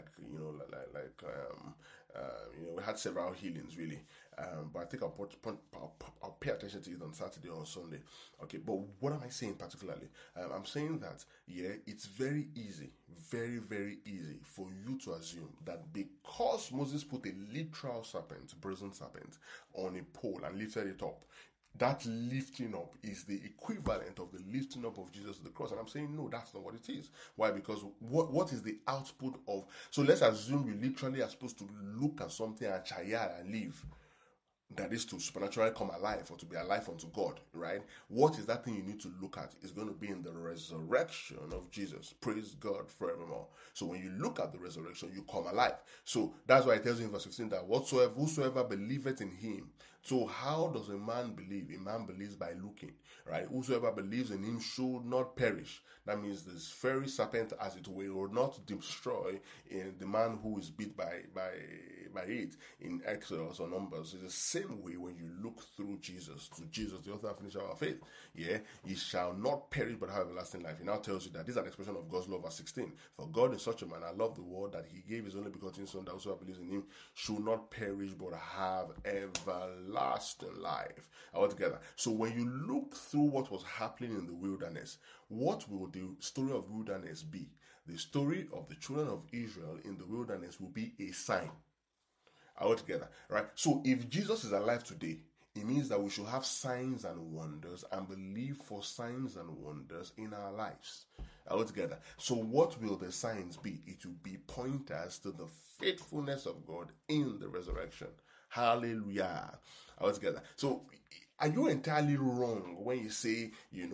We had several healings really, but I think I'll pay attention to it on Saturday or on Sunday. Okay, but what am I saying particularly? I'm saying that it's very easy, very, very easy for you to assume that because Moses put a literal serpent, brazen serpent, on a pole and lifted it up, that lifting up is the equivalent of the lifting up of Jesus to the cross. And I'm saying, no, that's not what it is. Why? Because what is the output of... So let's assume you literally are supposed to look at something and chaya and live. That is to supernaturally come alive, or to be alive unto God, right? What is that thing you need to look at? It's going to be in the resurrection of Jesus. Praise God forevermore. So when you look at the resurrection, you come alive. So that's why it tells you in verse 15 that whosoever believeth in him. So how does a man believe? A man believes by looking, right? Whosoever believes in him should not perish. That means this fiery serpent, as it will not destroy the man who is bit by it in Exodus or Numbers. It's the same way, when you look through Jesus, to Jesus, the author and finisher of our faith, ye shall not perish but have everlasting life. He now tells you that this is an expression of God's love, verse 16. For God in such a manner loved the world that he gave his only begotten Son, that whosoever believes in him should not perish but have everlasting life. Altogether. So when you look through what was happening in the wilderness, what will the story of wilderness be? The story of the children of Israel in the wilderness will be a sign. Altogether, right? So if Jesus is alive today, it means that we should have signs and wonders and believe for signs and wonders in our lives. Altogether. So what will the signs be? It will be pointers to the faithfulness of God in the resurrection. Hallelujah. Altogether. So are you entirely wrong when you say,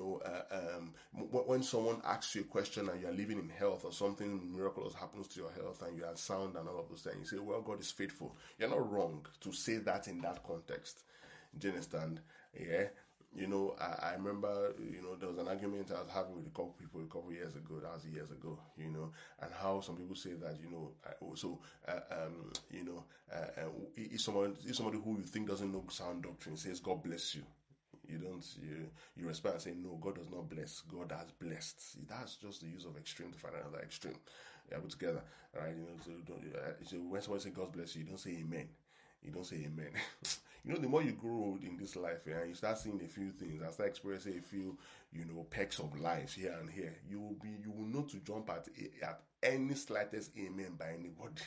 when someone asks you a question and you are living in health or something miraculous happens to your health and you are sound and all of those things, you say, well, God is faithful. You're not wrong to say that in that context. Do you understand? Yeah. I remember, there was an argument I was having with a couple people a couple years ago, and how some people say that, if somebody who you think doesn't know sound doctrine says, God bless you, you respond and say, no, God does not bless, God has blessed. That's just the use of extreme to find another extreme. Yeah, put together, right? So when someone says God bless you, you don't say amen. You don't say amen. The more you grow in this life, and you start seeing a few things, and start experiencing a few, pecks of life here and here, you will know to jump at any slightest amen by anybody,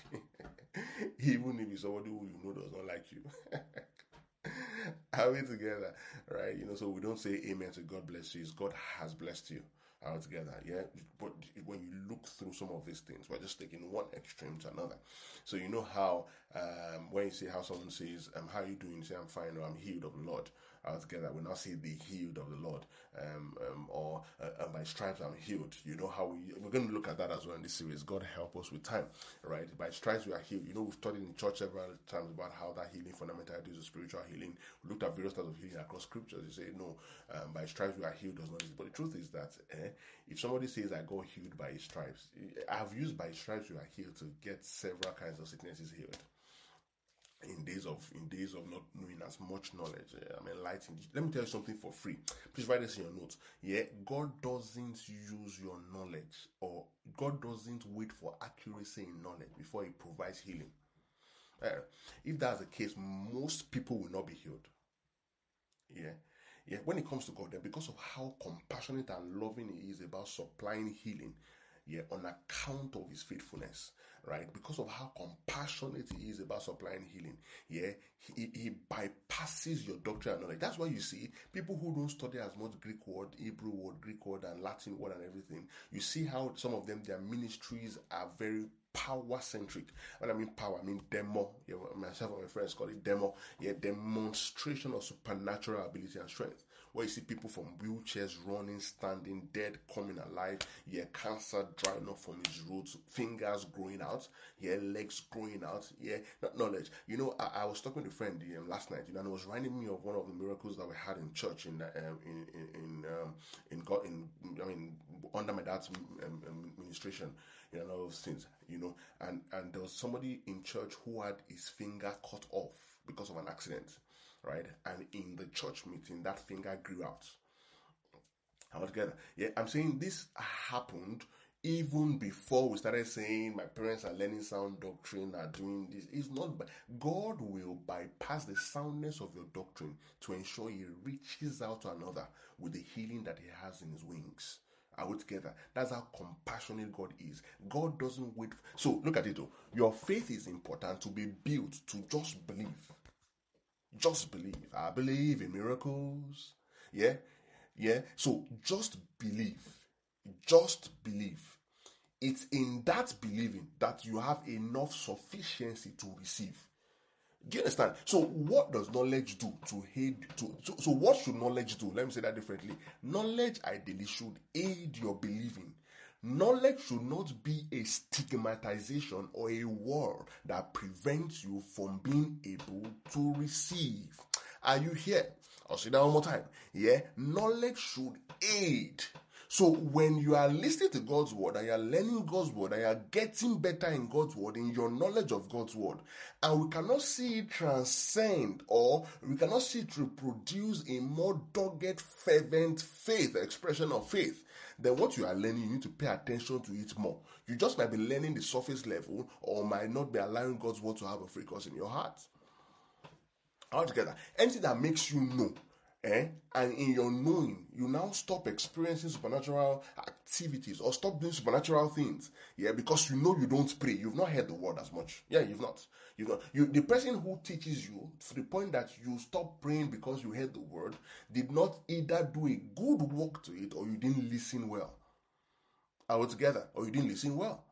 even if it's somebody who does not like you. Are we together, right? So we don't say amen to God bless you. It's God has blessed you. Altogether, yeah. But when you look through some of these things, we're just taking one extreme to another. So you know how when you see how someone says, "How are you doing?" You say, "I'm fine," or "I'm healed of the Lord." Altogether, we now say the healed of the Lord, or by stripes I'm healed. You know how we're going to look at that as well in this series. God help us with time, right? By stripes we are healed. We've studied in church several times about how that healing fundamentally is a spiritual healing. We looked at various types of healing across scriptures. You say, no, by stripes we are healed does not. But the truth is that if somebody says I got healed by his stripes, I've used by his stripes you are healed to get several kinds of sicknesses healed. In days of not knowing as much knowledge, I'm enlightened. Let me tell you something for free. Please write this in your notes. Yeah, God doesn't use your knowledge, or God doesn't wait for accuracy in knowledge before He provides healing. If that's the case, most people will not be healed. Yeah. When it comes to God, because of how compassionate and loving He is about supplying healing, on account of His faithfulness, right? Because of how compassionate He is about supplying healing, he bypasses your doctrine and knowledge. That's why you see people who don't study as much Greek word, Hebrew word, Greek word, and Latin word and everything. You see how some of them, their ministries are very power-centric. When I mean power, I mean demo. Myself and my friends call it demo. Demonstration of supernatural ability and strength. Where you see people from wheelchairs running, standing, dead, coming alive. Cancer drying up from his roots, fingers growing out. Legs growing out. Not knowledge. I was talking to a friend last night. And he was reminding me of one of the miracles that we had in church under my dad's administration. All those things. And there was somebody in church who had his finger cut off because of an accident. Right, and in the church meeting, that finger grew out. Altogether, I'm saying this happened even before we started saying my parents are learning sound doctrine, are doing this. It's not. God will bypass the soundness of your doctrine to ensure He reaches out to another with the healing that He has in His wings. Are we together? That's how compassionate God is. God doesn't wait. So look at it though. Your faith is important to be built to just believe. Just believe. I believe in miracles. Yeah. So just believe. Just believe. It's in that believing that you have enough sufficiency to receive. Do you understand? So what does knowledge do to aid to? So what should knowledge do? Let me say that differently. Knowledge ideally should aid your believing. Knowledge should not be a stigmatization or a wall that prevents you from being able to receive. Are you here? I'll say that one more time. Knowledge should aid. So when you are listening to God's word and you are learning God's word and you are getting better in God's word, in your knowledge of God's word, and we cannot see it transcend, or we cannot see it reproduce a more dogged, fervent faith, expression of faith, then what you are learning, you need to pay attention to it more. You just might be learning the surface level, or might not be allowing God's word to have a free course in your heart. Altogether, anything that makes you know, and in your knowing, you now stop experiencing supernatural activities or stop doing supernatural things, because you know you don't pray. You've not heard the word as much. You've not. The person who teaches you to the point that you stop praying because you heard the word did not either do a good work to it, or you didn't listen well. Altogether, or you didn't listen well.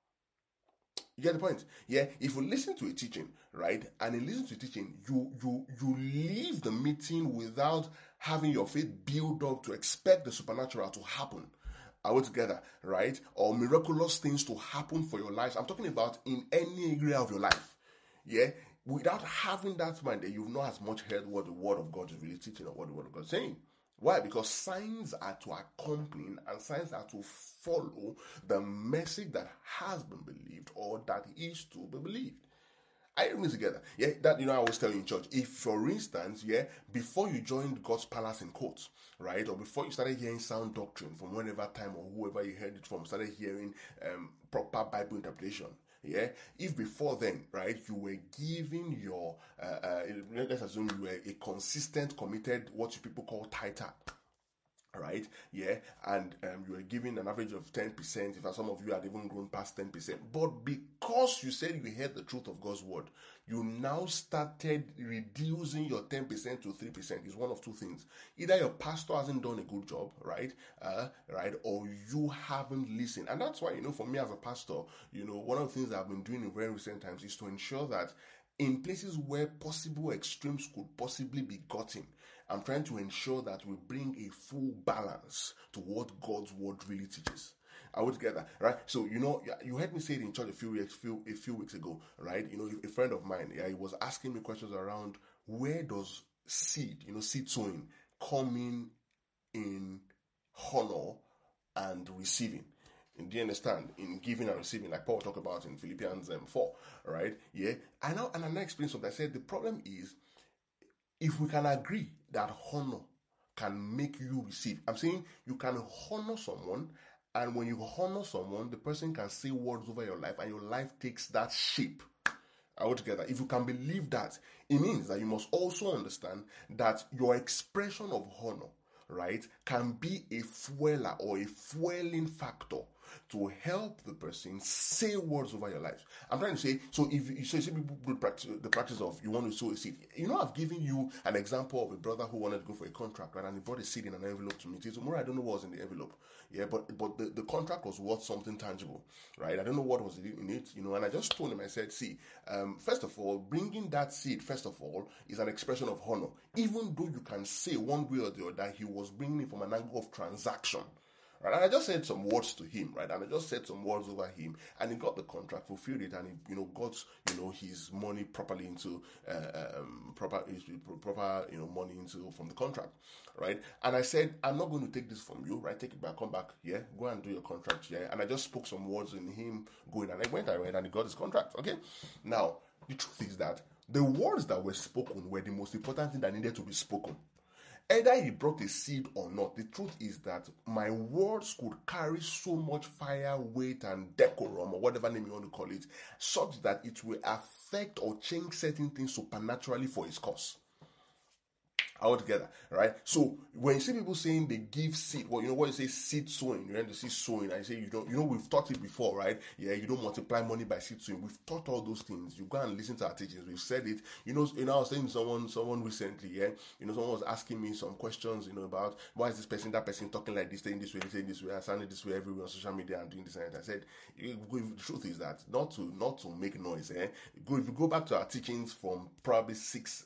You get the point? If you listen to a teaching, right, and in listening to a teaching, you leave the meeting without having your faith build up to expect the supernatural to happen. Are we together, right? Or miraculous things to happen for your lives. I'm talking about in any area of your life. Without having that mind, that you've not as much heard what the word of God is really teaching or what the word of God is saying. Why? Because signs are to accompany and signs are to follow the message that has been believed or that is to be believed. Are you me together? That I always tell you in church. If, for instance, before you joined God's palace in quotes, right, or before you started hearing sound doctrine from whenever time or whoever you heard it from, started hearing proper Bible interpretation. If before then, right, you were giving your, let's assume you were a consistent, committed, what you people call tither, right? And you were giving an average of 10%. If some of you had even grown past 10%, but because you said you heard the truth of God's word, you now started reducing your 10% to 3%. Is one of two things: either your pastor hasn't done a good job, right, or you haven't listened. And that's why, for me as a pastor, one of the things I've been doing in very recent times is to ensure that in places where possible extremes could possibly be gotten, I'm trying to ensure that we bring a full balance to what God's word really teaches. Are we together, right? So, you heard me say it in church a few weeks ago, right? A friend of mine, he was asking me questions around where does seed sowing, come in honor and receiving. Do you understand? In giving and receiving, like Paul talked about in Philippians 4, right? And I explained something. I said the problem is, if we can agree that honor can make you receive, I'm saying you can honor someone, and when you honor someone, the person can say words over your life, and your life takes that shape. Altogether, if you can believe that, it means that you must also understand that your expression of honor, right, can be a fueler or a fueling factor to help the person say words over your life. I'm trying to say, so if you say people do the practice of you want to sow a seed. I've given you an example of a brother who wanted to go for a contract, right, and he brought a seed in an envelope to me. Tomorrow I don't know what was in the envelope, but the contract was worth something tangible, right? I don't know what was in it, and I just told him, I said, see, first of all, bringing that seed, first of all, is an expression of honor. Even though you can say one way or the other, he was bringing it from an angle of transaction. Right, and I just said some words to him, right, and I just said some words over him, and he got the contract, fulfilled it, and he, got, his money properly into proper money into from the contract, right. And I said, I'm not going to take this from you, right? Take it back, come back, go and do your contract, And I just spoke some words in him going, and I went, and he got his contract. Okay, now the truth is that the words that were spoken were the most important thing that needed to be spoken. Either he brought a seed or not, the truth is that my words could carry so much fire, weight, and decorum, or whatever name you want to call it, such that it will affect or change certain things supernaturally for his cause. Altogether, right? So when you see people saying they give seed, what you say seed sowing, you have to see sowing, I say we've taught it before, right? You don't multiply money by seed sowing. We've taught all those things. You go and listen to our teachings. We've said it. I was saying to someone recently, someone was asking me some questions, about why is this person, that person talking like this, saying this way, sounding this way everywhere on social media and doing this and that. I said, the truth is that not to make noise, If you go back to our teachings from probably 6,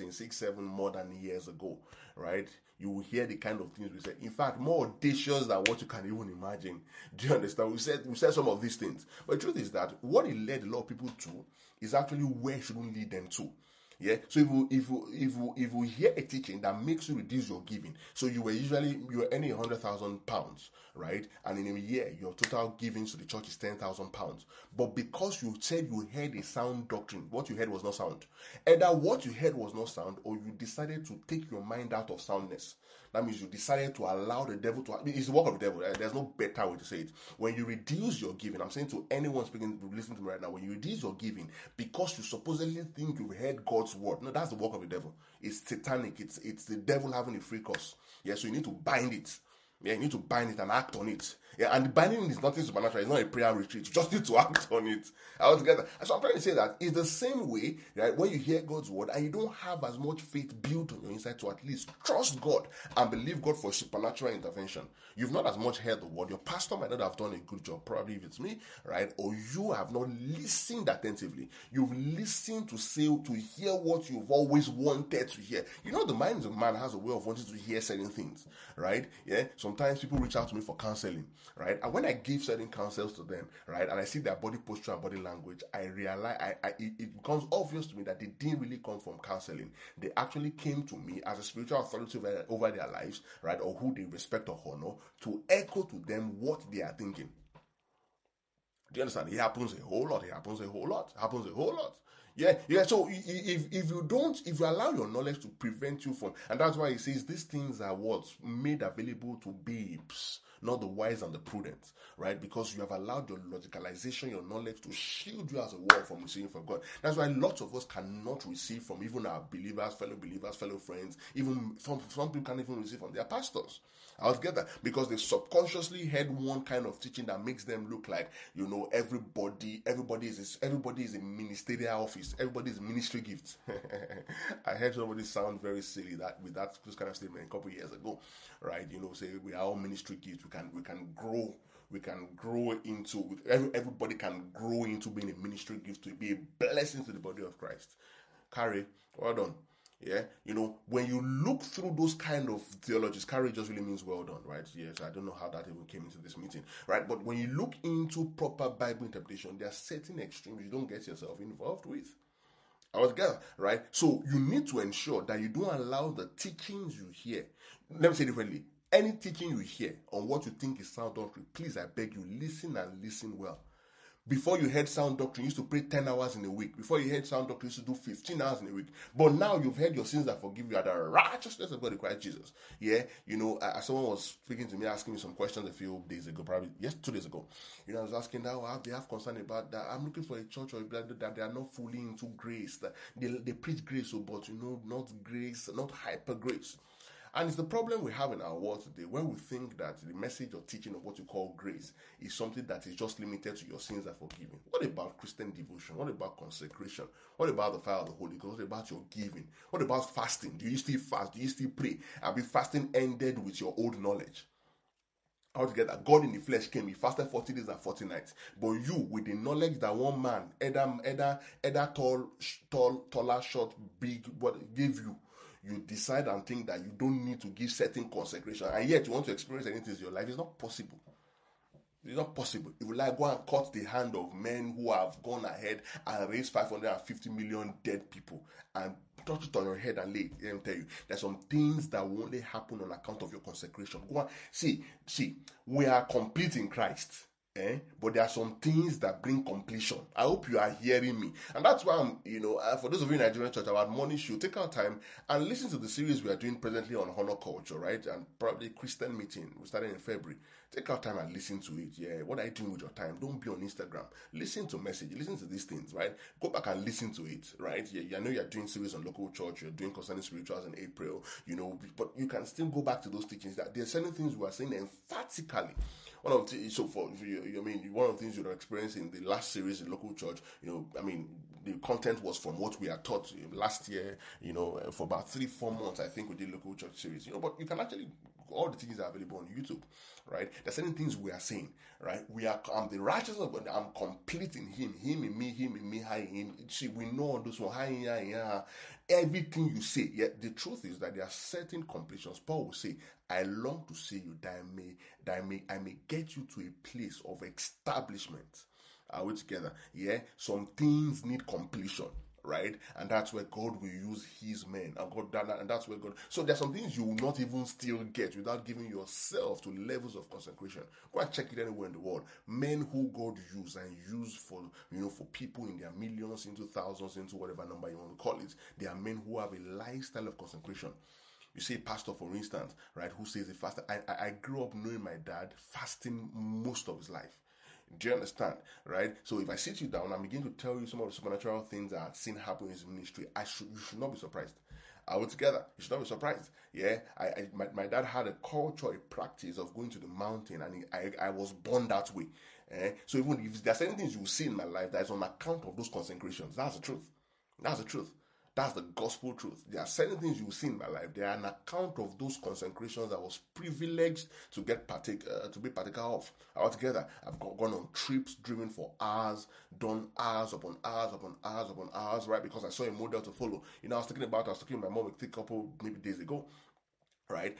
7 more than years ago, right, you will hear the kind of things we said. In fact, more audacious than what you can even imagine. Do you understand? We said some of these things. But the truth is that what it led a lot of people to is actually where it shouldn't lead them to. Yeah. So if you hear a teaching that makes you reduce your giving, so you were earning £100,000, right? And in a year your total givings to the church is £10,000. But because you said you heard a sound doctrine, what you heard was not sound. Either what you heard was not sound, or you decided to take your mind out of soundness. That means you decided to allow the devil to. It's the work of the devil. There's no better way to say it. When you reduce your giving, I'm saying to anyone listening to me right now, when you reduce your giving because you supposedly think you've heard God's word, no, that's the work of the devil. It's satanic. It's the devil having a free course. Yeah, so you need to bind it. Yeah, you need to bind it and act on it. Yeah, and the binding is nothing supernatural. It's not a prayer retreat. You just need to act on it. All together. So I'm trying to say that it's the same way, right? When you hear God's word and you don't have as much faith built on your inside to at least trust God and believe God for supernatural intervention. You've not as much heard the word. Your pastor might not have done a good job, probably if it's me, right? Or you have not listened attentively. You've listened to hear what you've always wanted to hear. You know, the mind of man has a way of wanting to hear certain things, right? Yeah. Sometimes people reach out to me for counseling, right? And when I give certain counsels to them, right, and I see their body posture and body language, I realize it becomes obvious to me that they didn't really come from counseling. They actually came to me as a spiritual authority over their lives, right, or who they respect or honor, to echo to them what they are thinking. Do you understand? It happens a whole lot. It happens a whole lot. It happens a whole lot. Yeah. So if you allow your knowledge to prevent you from, and that's why he says these things are what's made available to babes, not the wise and the prudent, right? Because you have allowed your logicalization, your knowledge to shield you as a wall from receiving from God. That's why lots of us cannot receive from even our believers, fellow friends. Even some people can't even receive from their pastors. Altogether, because they subconsciously had one kind of teaching that makes them look like, everybody is a ministerial office, everybody is ministry gifts. I heard somebody sound very silly with this kind of statement a couple of years ago, right? Say we are all ministry gifts. We can grow. Everybody can grow into being a ministry gift to be a blessing to the body of Christ. Carrie, well done. Yeah, when you look through those kind of theologies, carry just really means well done, right? Yes, I don't know how that even came into this meeting, right? But when you look into proper Bible interpretation, there are certain extremes you don't get yourself involved with. Altogether, right? So you need to ensure that you don't allow the teachings you hear. Let me say differently. Any teaching you hear on what you think is sound doctrine, please, I beg you, listen and listen well. Before you heard sound doctrine, you used to pray 10 hours in a week. Before you heard sound doctrine, you used to do 15 hours in a week. But now you've heard your sins are forgiven. You are the righteousness of God in Christ Jesus. Yeah, someone was speaking to me, asking me some questions a few days ago, probably 2 days ago. I was asking that they have concern about that. I'm looking for a church or that they are not fully into grace. That they preach grace, but not grace, not hyper grace. And it's the problem we have in our world today when we think that the message or teaching of what you call grace is something that is just limited to your sins are forgiven. What about Christian devotion? What about consecration? What about the fire of the Holy Ghost? What about your giving? What about fasting? Do you still fast? Do you still pray? Have you fasting ended with your old knowledge? Altogether, God in the flesh came, he fasted 40 days and 40 nights. But you, with the knowledge that one man, either taller, short, big, what gave you, you decide and think that you don't need to give certain consecration, and yet you want to experience anything in your life. It's not possible. It's not possible. If you go and cut the hand of men who have gone ahead and raised 550 million dead people and touch it on your head and lay it, let me tell you, there's some things that will only happen on account of your consecration. Go on. See, we are complete in Christ. But there are some things that bring completion. I hope you are hearing me. And that's why for those of you in Nigerian church, I would admonish you, take our time and listen to the series we are doing presently on honor culture, right? And probably Christian meeting. We started in February. Take our time and listen to it. Yeah, what are you doing with your time? Don't be on Instagram. Listen to message. Listen to these things, right? Go back and listen to it, right? Yeah, I know you're doing series on local church. You're doing concerning spirituals in April, but you can still go back to those teachings. That there are certain things we are saying emphatically. One of the things you would experience in the last series in local church, the content was from what we had taught last year, for about 3-4 months, I think we did local church series, but you can actually, all the things are available on YouTube, right? There's certain things we are saying, right? I'm the righteousness of God, I'm complete in him in me, high in him. See, we know all those one, high, everything you say. Yet the truth is that there are certain completions. Paul will say, I long to see you that I may get you to a place of establishment. Are we together? Yeah. Some things need completion. right? And that's where God will use his men. And that's where God. So there's some things you will not even still get without giving yourself to levels of consecration. Go and check it anywhere in the world. Men who God used and used for, for people in their millions, into thousands, into whatever number you want to call it. They are men who have a lifestyle of consecration. You see a pastor, for instance, right, who says he fasted. I grew up knowing my dad fasting most of his life. Do you understand? Right? So if I sit you down and begin to tell you some of the supernatural things that I've seen happen in his ministry, you should not be surprised. Altogether, you should not be surprised. Yeah, my dad had a culture, a practice of going to the mountain, and I was born that way. So even if there's certain things you will see in my life that is on account of those consecrations, that's the truth. That's the truth. That's the gospel truth. There are certain things you will see in my life. They are an account of those consecrations I was privileged to be partaker of. Altogether, I've gone on trips driven for hours, done hours upon hours upon hours upon hours, right? Because I saw a model to follow. I was talking with my mom a couple maybe days ago, right?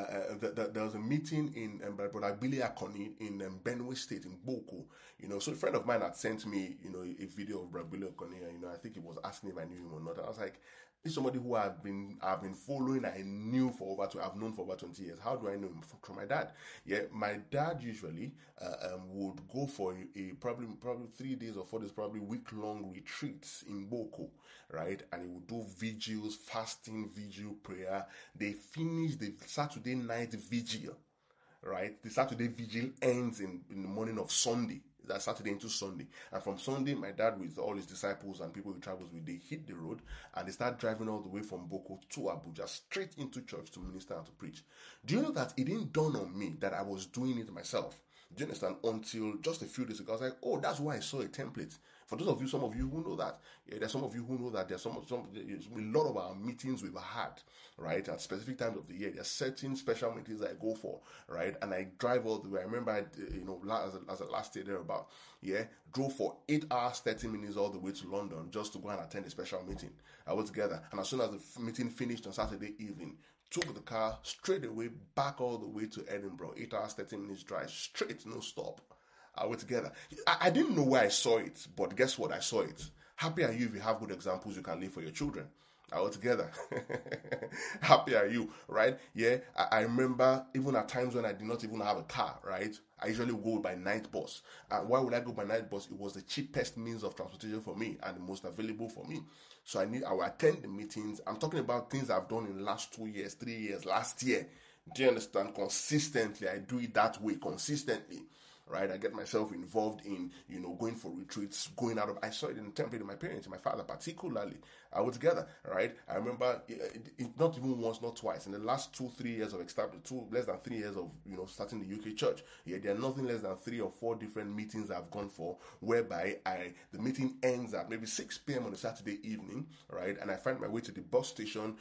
There was a meeting in Brother Billy Akoni in Benue State in Boko. So a friend of mine had sent me, a video of Brother Billy Akoni. I think he was asking if I knew him or not. I was like, this is somebody who I've been following. I've known for over 20 years. How do I know him? From my dad. Yeah, my dad usually would go for a probably 3 days or 4 days, probably week-long retreats in Boko, right? And he would do vigils, fasting, vigil, prayer. They finish the Saturday night vigil, right? The Saturday vigil ends in the morning of Sunday. That's Saturday into Sunday. And from Sunday, my dad with all his disciples and people he travels with, they hit the road and they start driving all the way from Boko to Abuja, straight into church to minister and to preach. Do you know that it didn't dawn on me that I was doing it myself? Do you understand? Until just a few days ago, I was like, oh, that's why I saw a template. For those of you, some of you who know that, there's some of you who know that there's a lot of our meetings we've had, right, at specific times of the year. There's certain special meetings that I go for, right, and I drive all the way. I remember, as a last year thereabout, drove for 8 hours, 30 minutes all the way to London just to go and attend a special meeting. I was together, and as soon as the meeting finished on Saturday evening, took the car straight away back all the way to Edinburgh. 8 hours, 30 minutes drive, straight, no stop. We're together. I didn't know where I saw it, but guess what? I saw it. Happy are you if you have good examples you can leave for your children. All together. Happy are you, right? Yeah, I remember even at times when I did not even have a car, right? I usually go by night bus. And why would I go by night bus? It was the cheapest means of transportation for me and the most available for me. So I will attend the meetings. I'm talking about things I've done in the last 2 years, 3 years, last year. Do you understand? Consistently, I do it that way, consistently. Right, I get myself involved in, going for retreats, I saw it in the template of my parents, my father particularly. I was together, right? I remember it not even once, not twice. In the last 2-3 years of less than 3 years of, starting the UK church, there are nothing less than 3 or 4 different meetings I've gone for, whereby the meeting ends at maybe 6 p.m. on a Saturday evening, right? And I find my way to the bus station,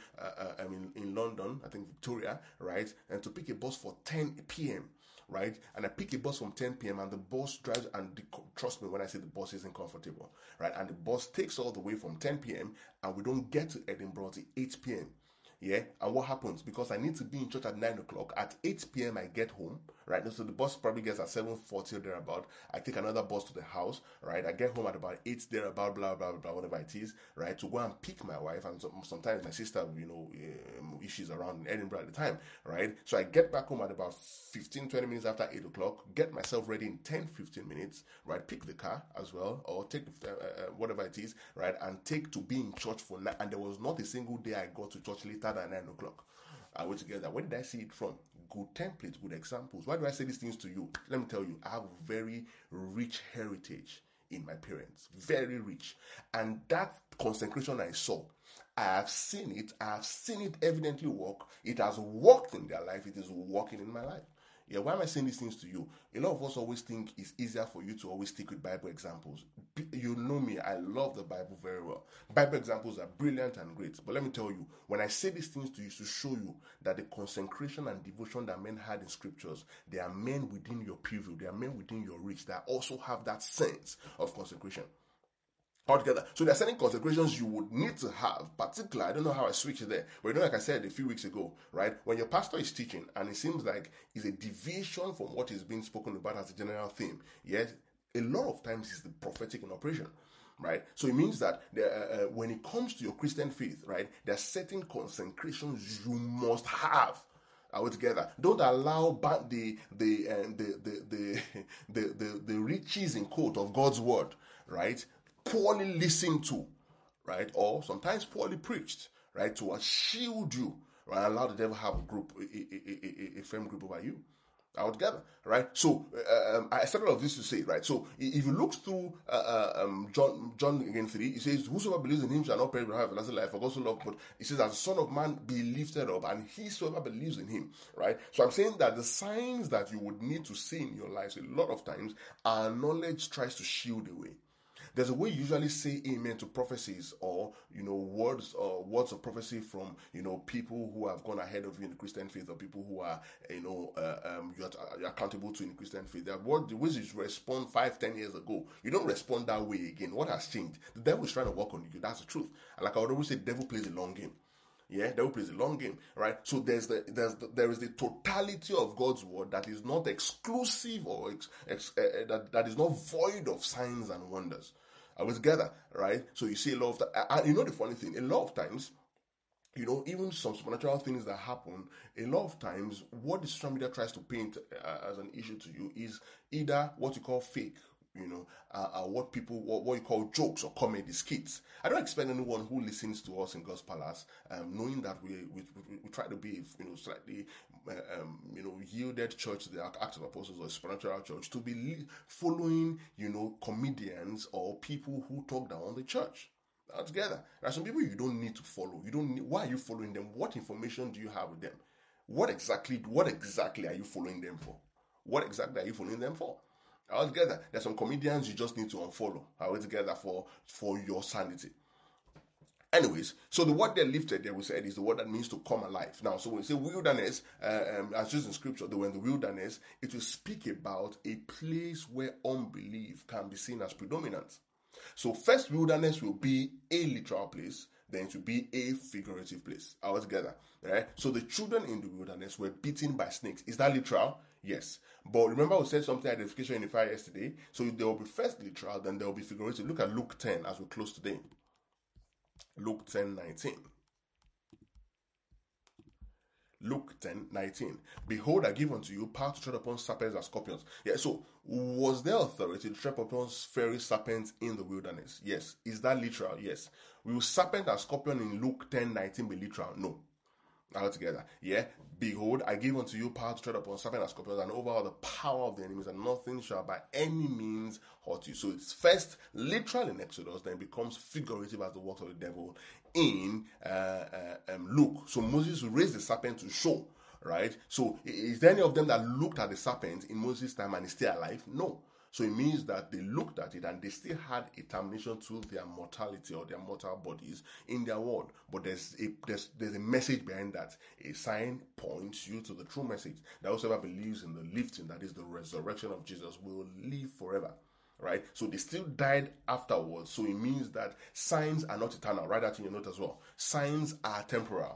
in London, I think Victoria, right? And to pick a bus for 10 p.m., right? And I pick a bus from 10 p.m. and the bus drives, and trust me when I say the bus isn't comfortable, right? And the bus takes all the way from 10 p.m. and we don't get to Edinburgh till 8 p.m. Yeah, and what happens? Because I need to be in church at 9 o'clock. At 8 p.m. I get home, right? So the bus probably gets at 7:40 or thereabout. I take another bus to the house, right? I get home at about 8 thereabout, blah, blah, blah, whatever it is, right? To go and pick my wife, and sometimes my sister, if she's around in Edinburgh at the time, right? So I get back home at about 15-20 minutes after 8 o'clock, get myself ready in 10-15 minutes, right? Pick the car as well, or take whatever it is, right? And take to be in church for 9. And there was not a single day I got to church later than 9 o'clock. I went together. Where did I see it from? Good templates, good examples. Why do I say these things to you? Let me tell you, I have a very rich heritage in my parents. Very rich. And that consecration I saw, I have seen it evidently work. It has worked in their life. It is working in my life. Yeah, why am I saying these things to you? A lot of us always think it's easier for you to always stick with Bible examples. You know me, I love the Bible very well. Bible examples are brilliant and great. But let me tell you, when I say these things to you, to show you that the consecration and devotion that men had in scriptures, they are men within your purview, they are men within your reach that also have that sense of consecration. Altogether. So there are certain consecrations you would need to have, particularly, I don't know how I switched there, but like I said a few weeks ago, right? When your pastor is teaching and it seems like it's a deviation from what is being spoken about as a general theme, yes, a lot of times it's the prophetic in operation. right? So it means that when it comes to your Christian faith, right, there are certain consecrations you must have altogether. Don't allow the riches in quote of God's word, right, poorly listened to, right, or sometimes poorly preached, right, to shield you, right, allow the devil have a group, a firm grip over you altogether, right? So I started off this to say, right? So if you look through John again 3, it says, "Whosoever believes in him shall not perish but have everlasting life." For God so loved, but it says, "As the Son of Man be lifted up, and whosoever believes in him," right? So I'm saying that the signs that you would need to see in your lives, a lot of times, our knowledge tries to shield away. There's a way you usually say amen to prophecies, or words of prophecy from people who have gone ahead of you in the Christian faith, or people who are you're accountable to in the Christian faith. The ways you respond 5-10 years ago, you don't respond that way again. What has changed? The devil is trying to work on you. That's the truth. And like I would always say, the devil plays a long game. Yeah, devil plays a long game, right? So there is the totality of God's word that is not exclusive, or that is not void of signs and wonders. I was together, right? So you see a lot of and the funny thing, a lot of times, even some supernatural things that happen, a lot of times, what the social media tries to paint as an issue to you is either what you call fake, what you call jokes or comedy skits. I don't expect anyone who listens to us in God's Palace, knowing that we try to be, slightly, yielded church, the Acts of Apostles or supernatural church, to be following, comedians or people who talk down on the church. Altogether, there are some people you don't need to follow. Why are you following them? What information do you have with them? What exactly are you following them for? What exactly are you following them for? Altogether, there's some comedians you just need to unfollow. Altogether, for your sanity. Anyways, so the word they lifted there, we said, is the word that means to come alive. Now, so when we say wilderness, as used in scripture, they were in the wilderness, it will speak about a place where unbelief can be seen as predominant. So first, wilderness will be a literal place, then it will be a figurative place. Altogether, right? So the children in the wilderness were beaten by snakes. Is that literal? Yes. But remember we said something identification in the fire yesterday. So there will be first literal, then there will be figurative. Look at Luke 10 as we close today. Luke 10:19. Luke 10:19. Behold, I give unto you power to tread upon serpents and scorpions. Yeah, so was there authority to tread upon fiery serpents in the wilderness? Yes. Is that literal? Yes. Will serpent and scorpion in Luke 10:19 be literal? No. Altogether. Yeah. Behold, I give unto you power to tread upon serpents and scorpions and over all the power of the enemies, and nothing shall by any means hurt you. So it's first literal in Exodus, then it becomes figurative as the works of the devil in Luke. So Moses raised the serpent to show, right? So is there any of them that looked at the serpent in Moses' time and is still alive? No. So it means that they looked at it and they still had a termination to their mortality or their mortal bodies in their world. But there's a message behind that. A sign points you to the true message. That whoever believes in the lifting, that is the resurrection of Jesus, will live forever. Right? So they still died afterwards. So it means that signs are not eternal. Write that in your note as well. Signs are temporal.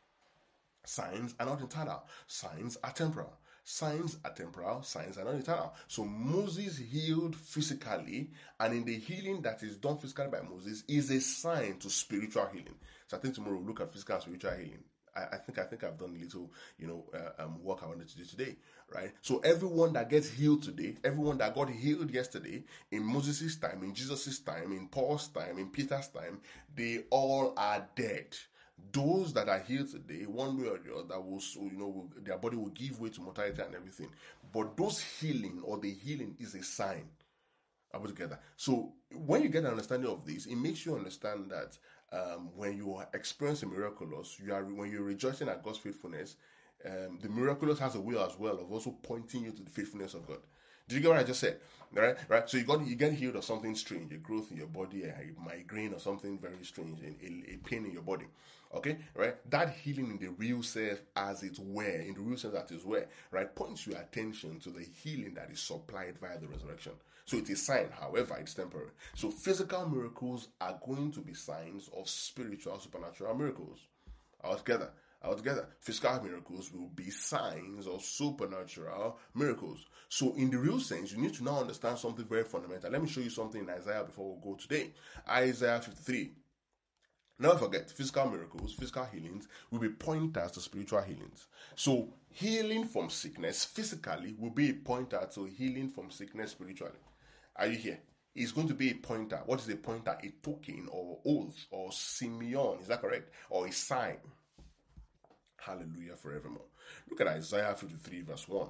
Signs are not eternal. Signs are temporal. Signs are temporal, signs are not eternal. So Moses healed physically, and in the healing that is done physically by Moses is a sign to spiritual healing. So I think tomorrow we'll look at physical and spiritual healing. I think I've done a little, work I wanted to do today, right? So everyone that gets healed today, everyone that got healed yesterday, in Moses' time, in Jesus' time, in Paul's time, in Peter's time, they all are dead. Those that are healed today, one way or the other, their body will give way to mortality and everything. But those healing or the healing is a sign. Together. So when you get an understanding of this, it makes you understand that when you are experiencing miraculous, when you're rejoicing at God's faithfulness, the miraculous has a way as well of also pointing you to the faithfulness of God. Did you get what I just said? Right? So you get healed of something strange, a growth in your body, a migraine or something very strange, a pain in your body. Okay, right? That healing in the real sense, as it were, in the real sense that is where, right, points your attention to the healing that is supplied via the resurrection. So it's a sign, however, it's temporary. So physical miracles are going to be signs of spiritual, supernatural miracles. Altogether. Altogether, physical miracles will be signs or supernatural miracles. So in the real sense, you need to now understand something very fundamental. Let me show you something in Isaiah before we go today. Isaiah 53. Never forget, physical miracles, physical healings will be pointers to spiritual healings. So healing from sickness physically will be a pointer to healing from sickness spiritually. Are you here? It's going to be a pointer. What is a pointer? A token or oath or simeon. Is that correct? Or a sign. Hallelujah forevermore. Look at Isaiah 53 verse 1.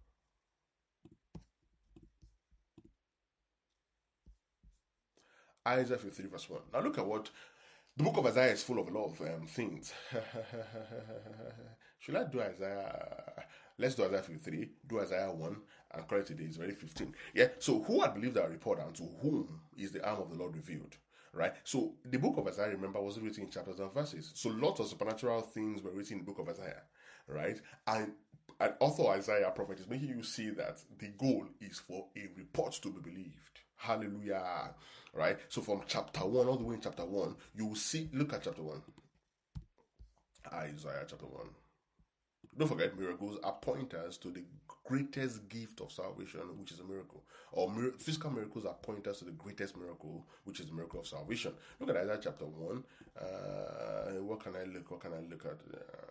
Isaiah 53 verse 1. Now look at what the book of Isaiah is full of a lot of things. Should I do Isaiah? Let's do Isaiah 53, do Isaiah 1, and call it today. It's already 15. Yeah, so who had believed our report, and to whom is the arm of the Lord revealed? Right? So the book of Isaiah, remember, was written in chapters and verses. So lots of supernatural things were written in the book of Isaiah. Right? And author Isaiah, prophet, is making you see that the goal is for a report to be believed. Hallelujah. Right? So from chapter 1 all the way in chapter 1, you will see, look at chapter 1. Isaiah chapter 1. Don't forget, miracles are pointers to the greatest gift of salvation, which is a miracle. Or physical miracles are pointers to the greatest miracle, which is the miracle of salvation. Look at Isaiah chapter 1. What can I look at?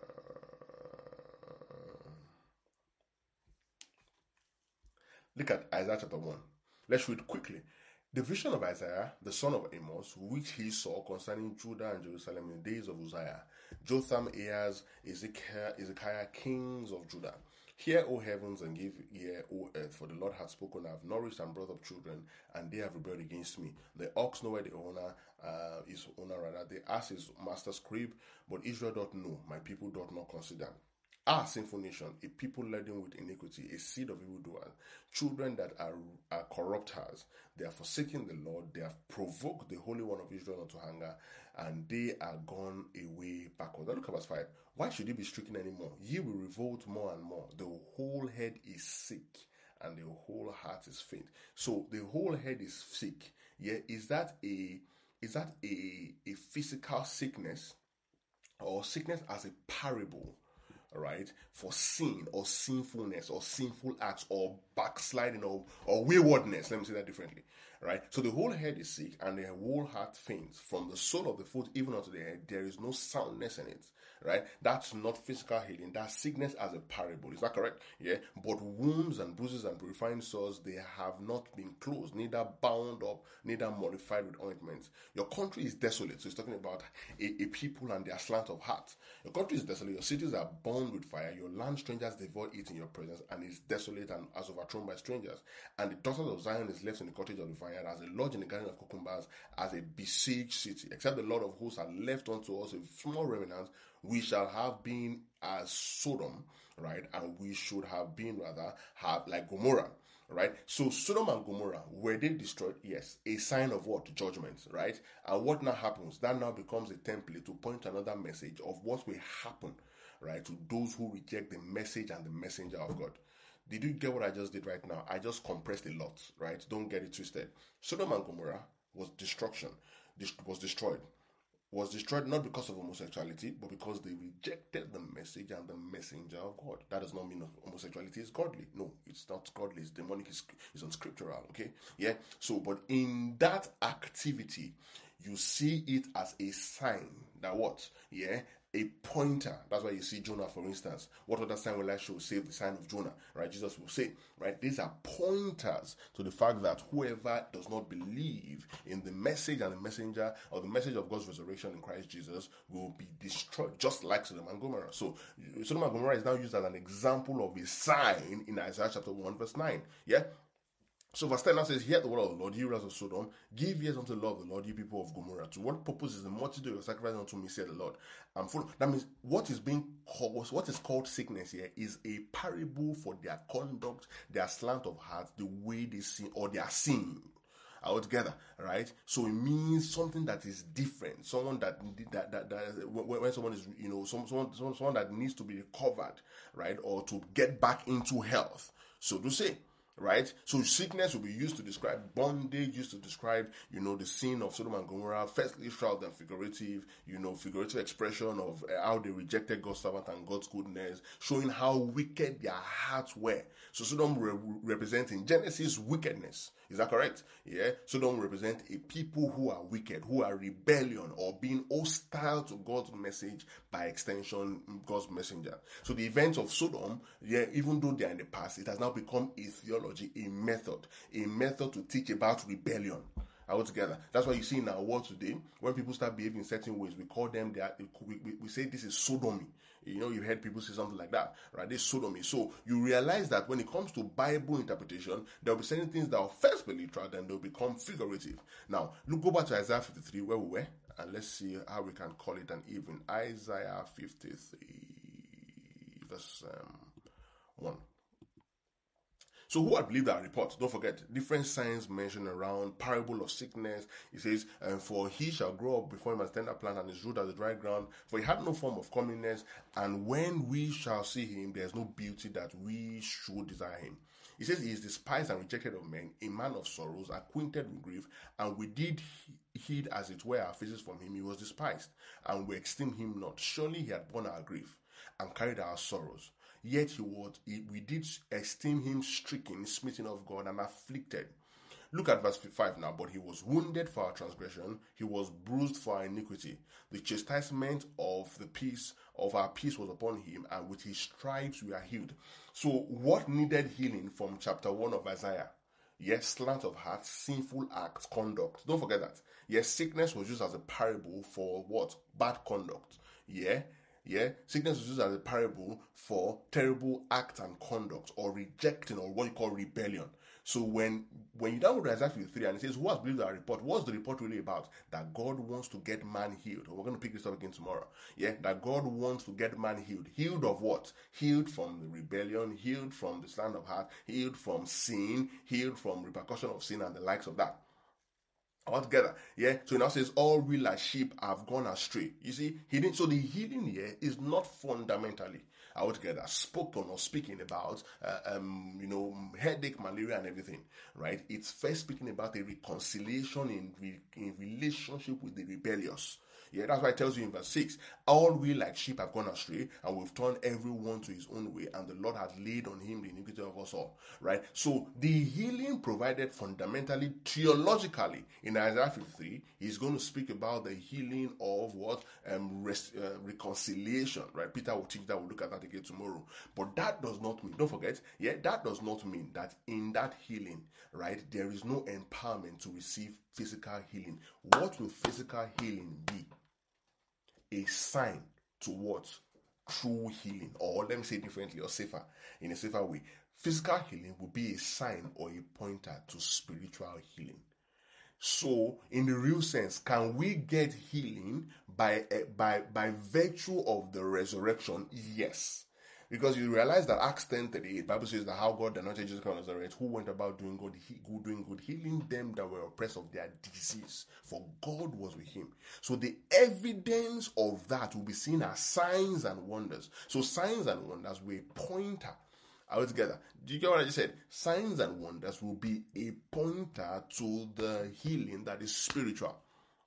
Look at Isaiah chapter 1. Let's read quickly. The vision of Isaiah, the son of Amos, which he saw concerning Judah and Jerusalem in the days of Uzziah, Jotham, Ahaz, Ezekiah, kings of Judah. Hear, O heavens, and give ear, O earth, for the Lord hath spoken. I have nourished and brought up children, and they have rebelled against me. The ox knoweth the owner, the ass is master's crib, but Israel doth know, my people doth not consider. Ah, sinful nation, a people laden with iniquity, a seed of evildoers, children that are corrupters. They are forsaking the Lord, they have provoked the Holy One of Israel unto anger, and they are gone away backward. Now look at verse 5. Why should ye be stricken anymore? Ye will revolt more and more. The whole head is sick, and the whole heart is faint. So the whole head is sick. Yeah, is that a physical sickness, or sickness as a parable? Right, for sin or sinfulness or sinful acts or backsliding or waywardness. Let me say that differently. Right, so the whole head is sick and the whole heart faints. From the sole of the foot even unto the head, there is no soundness in it. Right, that's not physical healing. That's sickness as a parable. Is that correct? Yeah. But wounds and bruises and purifying sores, they have not been closed, neither bound up, neither mollified with ointments. Your country is desolate. So it's talking about a people and their slant of heart. Your country is desolate. Your cities are burned with fire. Your land strangers devour it in your presence, and is desolate and as overthrown by strangers. And the daughters of Zion is left in the cottage of the vineyard, as a lodge in the garden of cucumbers, as a besieged city. Except the Lord of hosts had left unto us a small remnant, we shall have been as Sodom, right? And we should have been have like Gomorrah, right? So Sodom and Gomorrah, were they destroyed? Yes. A sign of what? Judgment, right? And what now happens? That now becomes a template to point to another message of what will happen, right, to those who reject the message and the messenger of God. Did you get what I just did right now? I just compressed a lot, right? Don't get it twisted. Sodom and Gomorrah was destruction, was destroyed not because of homosexuality, but because they rejected the message and the messenger of God. That does not mean homosexuality is godly. No, it's not godly. It's demonic. It's unscriptural. Okay, yeah. So, but in that activity, you see it as a sign that what? Yeah, a pointer. That's why you see Jonah, for instance. What other sign will I show? Save the sign of Jonah, right? Jesus will say, right? These are pointers to the fact that whoever does not believe in the message and the messenger, or the message of God's resurrection in Christ Jesus, will be destroyed, just like Sodom and Gomorrah. So Sodom and Gomorrah is now used as an example of a sign in Isaiah chapter 1 verse 9. Yeah. So verse 10 now says, hear the word of the Lord, ye rulers of Sodom, give ears unto the law of the Lord, ye people of Gomorrah. To what purpose is the multitude of your sacrifice unto me, said the Lord? That means what is called sickness here is a parable for their conduct, their slant of heart, the way they sin, or their sin altogether, right? So it means something that is different, someone that when someone is, someone that needs to be recovered, right, or to get back into health, so to say. Right? So sickness will be used to describe bondage, used to describe, the sin of Sodom and Gomorrah, first literal then figurative, figurative expression of how they rejected God's servant and God's goodness, showing how wicked their hearts were. So Sodom represents in Genesis wickedness. Is that correct? Yeah. Sodom represents a people who are wicked, who are rebellion or being hostile to God's message, by extension, God's messenger. So the events of Sodom, even though they are in the past, it has now become a theology, a method to teach about rebellion. Altogether. That's why you see in our world today, when people start behaving in certain ways, we call them, we say this is sodomy. You've heard people say something like that, right? This sodomy. So you realize that when it comes to Bible interpretation, there'll be certain things that will first be literal, then they'll become figurative. Now, go back to Isaiah 53, where we were, and let's see how we can call it an even. Isaiah 53, verse 1. So who had believed our report? Don't forget, different signs mentioned around, parable of sickness. It says, for he shall grow up before him as tender plant and his root as the dry ground, for he had no form of comeliness, and when we shall see him, there is no beauty that we should desire him. He says he is despised and rejected of men, a man of sorrows, acquainted with grief, and we did hid as it were our faces from him. He was despised, and we esteemed him not. Surely he had borne our grief and carried our sorrows. Yet we did esteem him stricken, smitten of God, and afflicted. Look at verse 5 now. But he was wounded for our transgression, he was bruised for our iniquity. The chastisement of our peace was upon him, and with his stripes we are healed. So what needed healing from chapter 1 of Isaiah? Yes, slant of heart, sinful acts, conduct. Don't forget that. Yes, sickness was used as a parable for what? Bad conduct. Sickness was used as a parable for terrible act and conduct, or rejecting, or what you call rebellion. So when you download Isaiah 53 and it says, who has believed our report? What's the report really about? That God wants to get man healed. We're going to pick this up again tomorrow. That God wants to get man healed. Healed of what? Healed from the rebellion, healed from the slant of heart, healed from sin, healed from repercussion of sin and the likes of that. Altogether, so it now says all we like sheep have gone astray. You see, so the healing here is not fundamentally altogether spoken or speaking about headache, malaria and everything, right? It's first speaking about a reconciliation in relationship with the rebellious. That's why it tells you in verse 6, all we like sheep have gone astray, and we've turned everyone to his own way, and the Lord has laid on him the iniquity of us all. Right? So the healing provided fundamentally, theologically, in Isaiah 53 is going to speak about the healing of what? Reconciliation. Right? Peter will teach that. We'll look at that again tomorrow. But that does not mean, don't forget, that does not mean that in that healing, right, there is no empowerment to receive physical healing. What will physical healing be? A sign towards true healing, or let me say differently, or safer, in a safer way. Physical healing will be a sign or a pointer to spiritual healing. So, in the real sense, can we get healing by virtue of the resurrection? Yes. Because you realize that Acts 10:38, Bible says that how God anointed Jesus Christ of Nazareth, who went about doing good, healing them that were oppressed of their disease, for God was with him. So the evidence of that will be seen as signs and wonders. So signs and wonders were a pointer. All together. Do you get what I just said? Signs and wonders will be a pointer to the healing that is spiritual.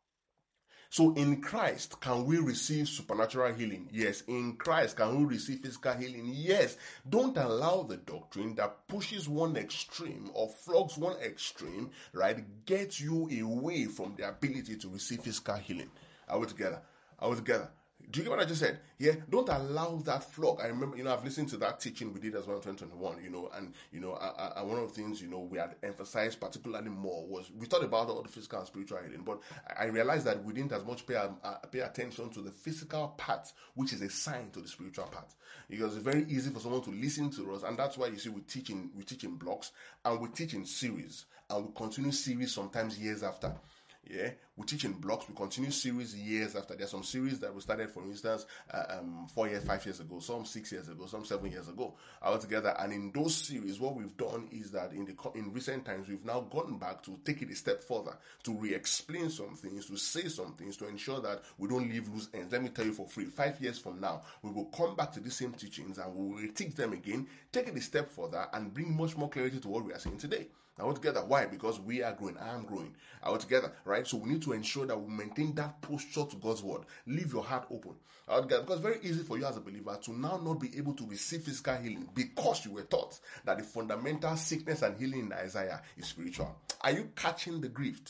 So in Christ, can we receive supernatural healing? Yes. In Christ, can we receive physical healing? Yes. Don't allow the doctrine that pushes one extreme or flogs one extreme, right, get you away from the ability to receive physical healing. Are we together? Do you get what I just said? Don't allow that flog. I remember, I've listened to that teaching we did as well in 2021, and one of the things, we had emphasized particularly more was we thought about all the physical and spiritual healing, but I realized that we didn't as much pay attention to the physical part, which is a sign to the spiritual part. Because it's very easy for someone to listen to us, and that's why you see we teach in blocks, and we teach in series, and we continue series sometimes years after. Yeah, we teach in blocks. We continue series years after. There's some series that we started, for instance, 4 years, 5 years ago, some 6 years ago, some 7 years ago, all together. And in those series, what we've done is that in recent times, we've now gone back to take it a step further, to re-explain some things, to say some things, to ensure that we don't leave loose ends. Let me tell you for free, 5 years from now, we will come back to the same teachings and we will teach them again, take it a step further, and bring much more clarity to what we are saying today. Now together, why? Because we are growing, I am growing. All together, right? So we need to ensure that we maintain that posture to God's word. Leave your heart open. All together, because it's very easy for you as a believer to now not be able to receive physical healing because you were taught that the fundamental sickness and healing in Isaiah is spiritual. Are you catching the drift?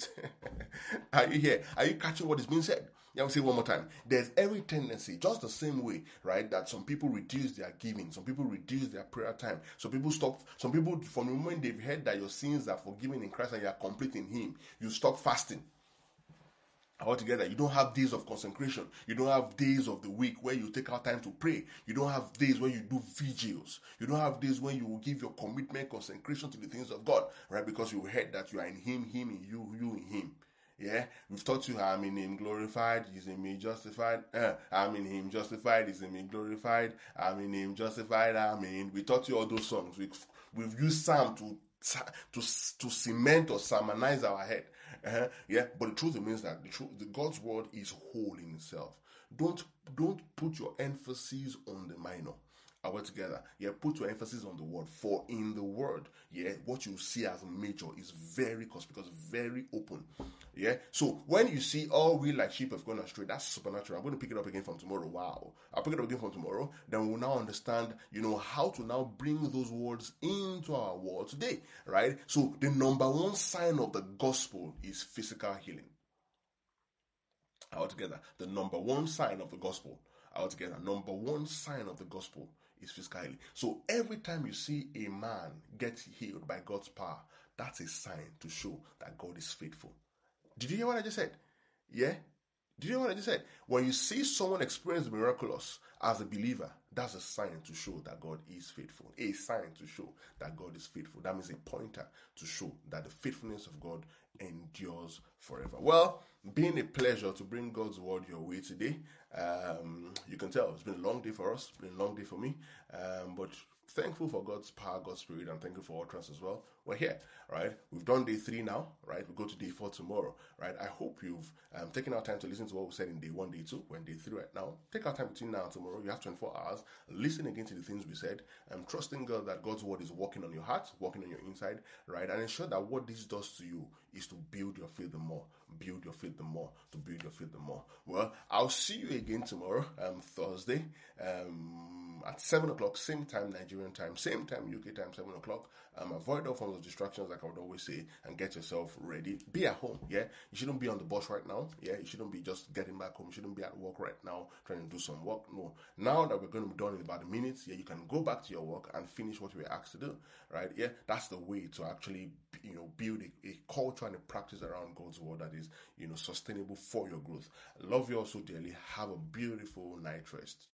Are you here? Are you catching what is being said? Yeah, I'll say one more time. There's every tendency, just the same way, right, that some people reduce their giving, some people reduce their prayer time, some people stop, some people, from the moment they've heard that your sins are forgiven in Christ and you are complete in Him, you stop fasting. Altogether, you don't have days of consecration. You don't have days of the week where you take out time to pray. You don't have days where you do vigils. You don't have days when you will give your commitment, consecration to the things of God, right? Because you heard that you are in Him, Him in you, you in Him. Yeah, we've taught you I'm in Him glorified, He's in me justified. I'm in Him justified, He's in me glorified. I'm in Him justified. Amen. We taught you all those songs. We've used Psalm to cement or sermonize our head. Yeah, but the truth means that the God's word is whole in itself. Don't put your emphasis on the minor. Are we together? Yeah, put your emphasis on the word. For in the word, yeah, what you see as major is very conspicuous, very open. Yeah. So when you see all we like sheep have gone astray, that's supernatural. I'm going to pick it up again from tomorrow. Wow. I'll pick it up again from tomorrow. Then we'll now understand, how to now bring those words into our world today. Right? So the number one sign of the gospel is physical healing. Altogether, the number one sign of the gospel. Altogether, number one sign of the gospel is physical healing. So every time you see a man get healed by God's power, that's a sign to show that God is faithful. Did you hear what I just said? Yeah? Did you hear what I just said? When you see someone experience the miraculous as a believer, that's a sign to show that God is faithful. A sign to show that God is faithful. That means a pointer to show that the faithfulness of God endures forever. Well, been a pleasure to bring God's word your way today. You can tell it's been a long day for us. It's been a long day for me. But thankful for God's power, God's spirit, and thankful for utterance as well. We're here, right? We've done day 3 now, right? We go to day 4 tomorrow, right? I hope you've taken our time to listen to what we said in day 1, day 2. We're in day 3 right now. Take our time between now and tomorrow. You have 24 hours. Listen again to the things we said. Trusting God that God's word is working on your heart, working on your inside, right? And ensure that what this does to you is to build your faith the more. Build your faith the more. To build your faith the more. Well, I'll see you again tomorrow, Thursday, at 7 o'clock, same time, Nigerian time, same time, UK time, 7 o'clock. Avoid all forms of distractions, like I would always say, and get yourself ready. Be at home, yeah? You shouldn't be on the bus right now, yeah? You shouldn't be just getting back home. You shouldn't be at work right now, trying to do some work. No. Now that we're going to be done in about a minute, yeah, you can go back to your work and finish what you were asked to do, right? Yeah, that's the way to actually, build a culture and a practice around God's word that is, sustainable for your growth. I love you all so dearly. Have a beautiful night rest.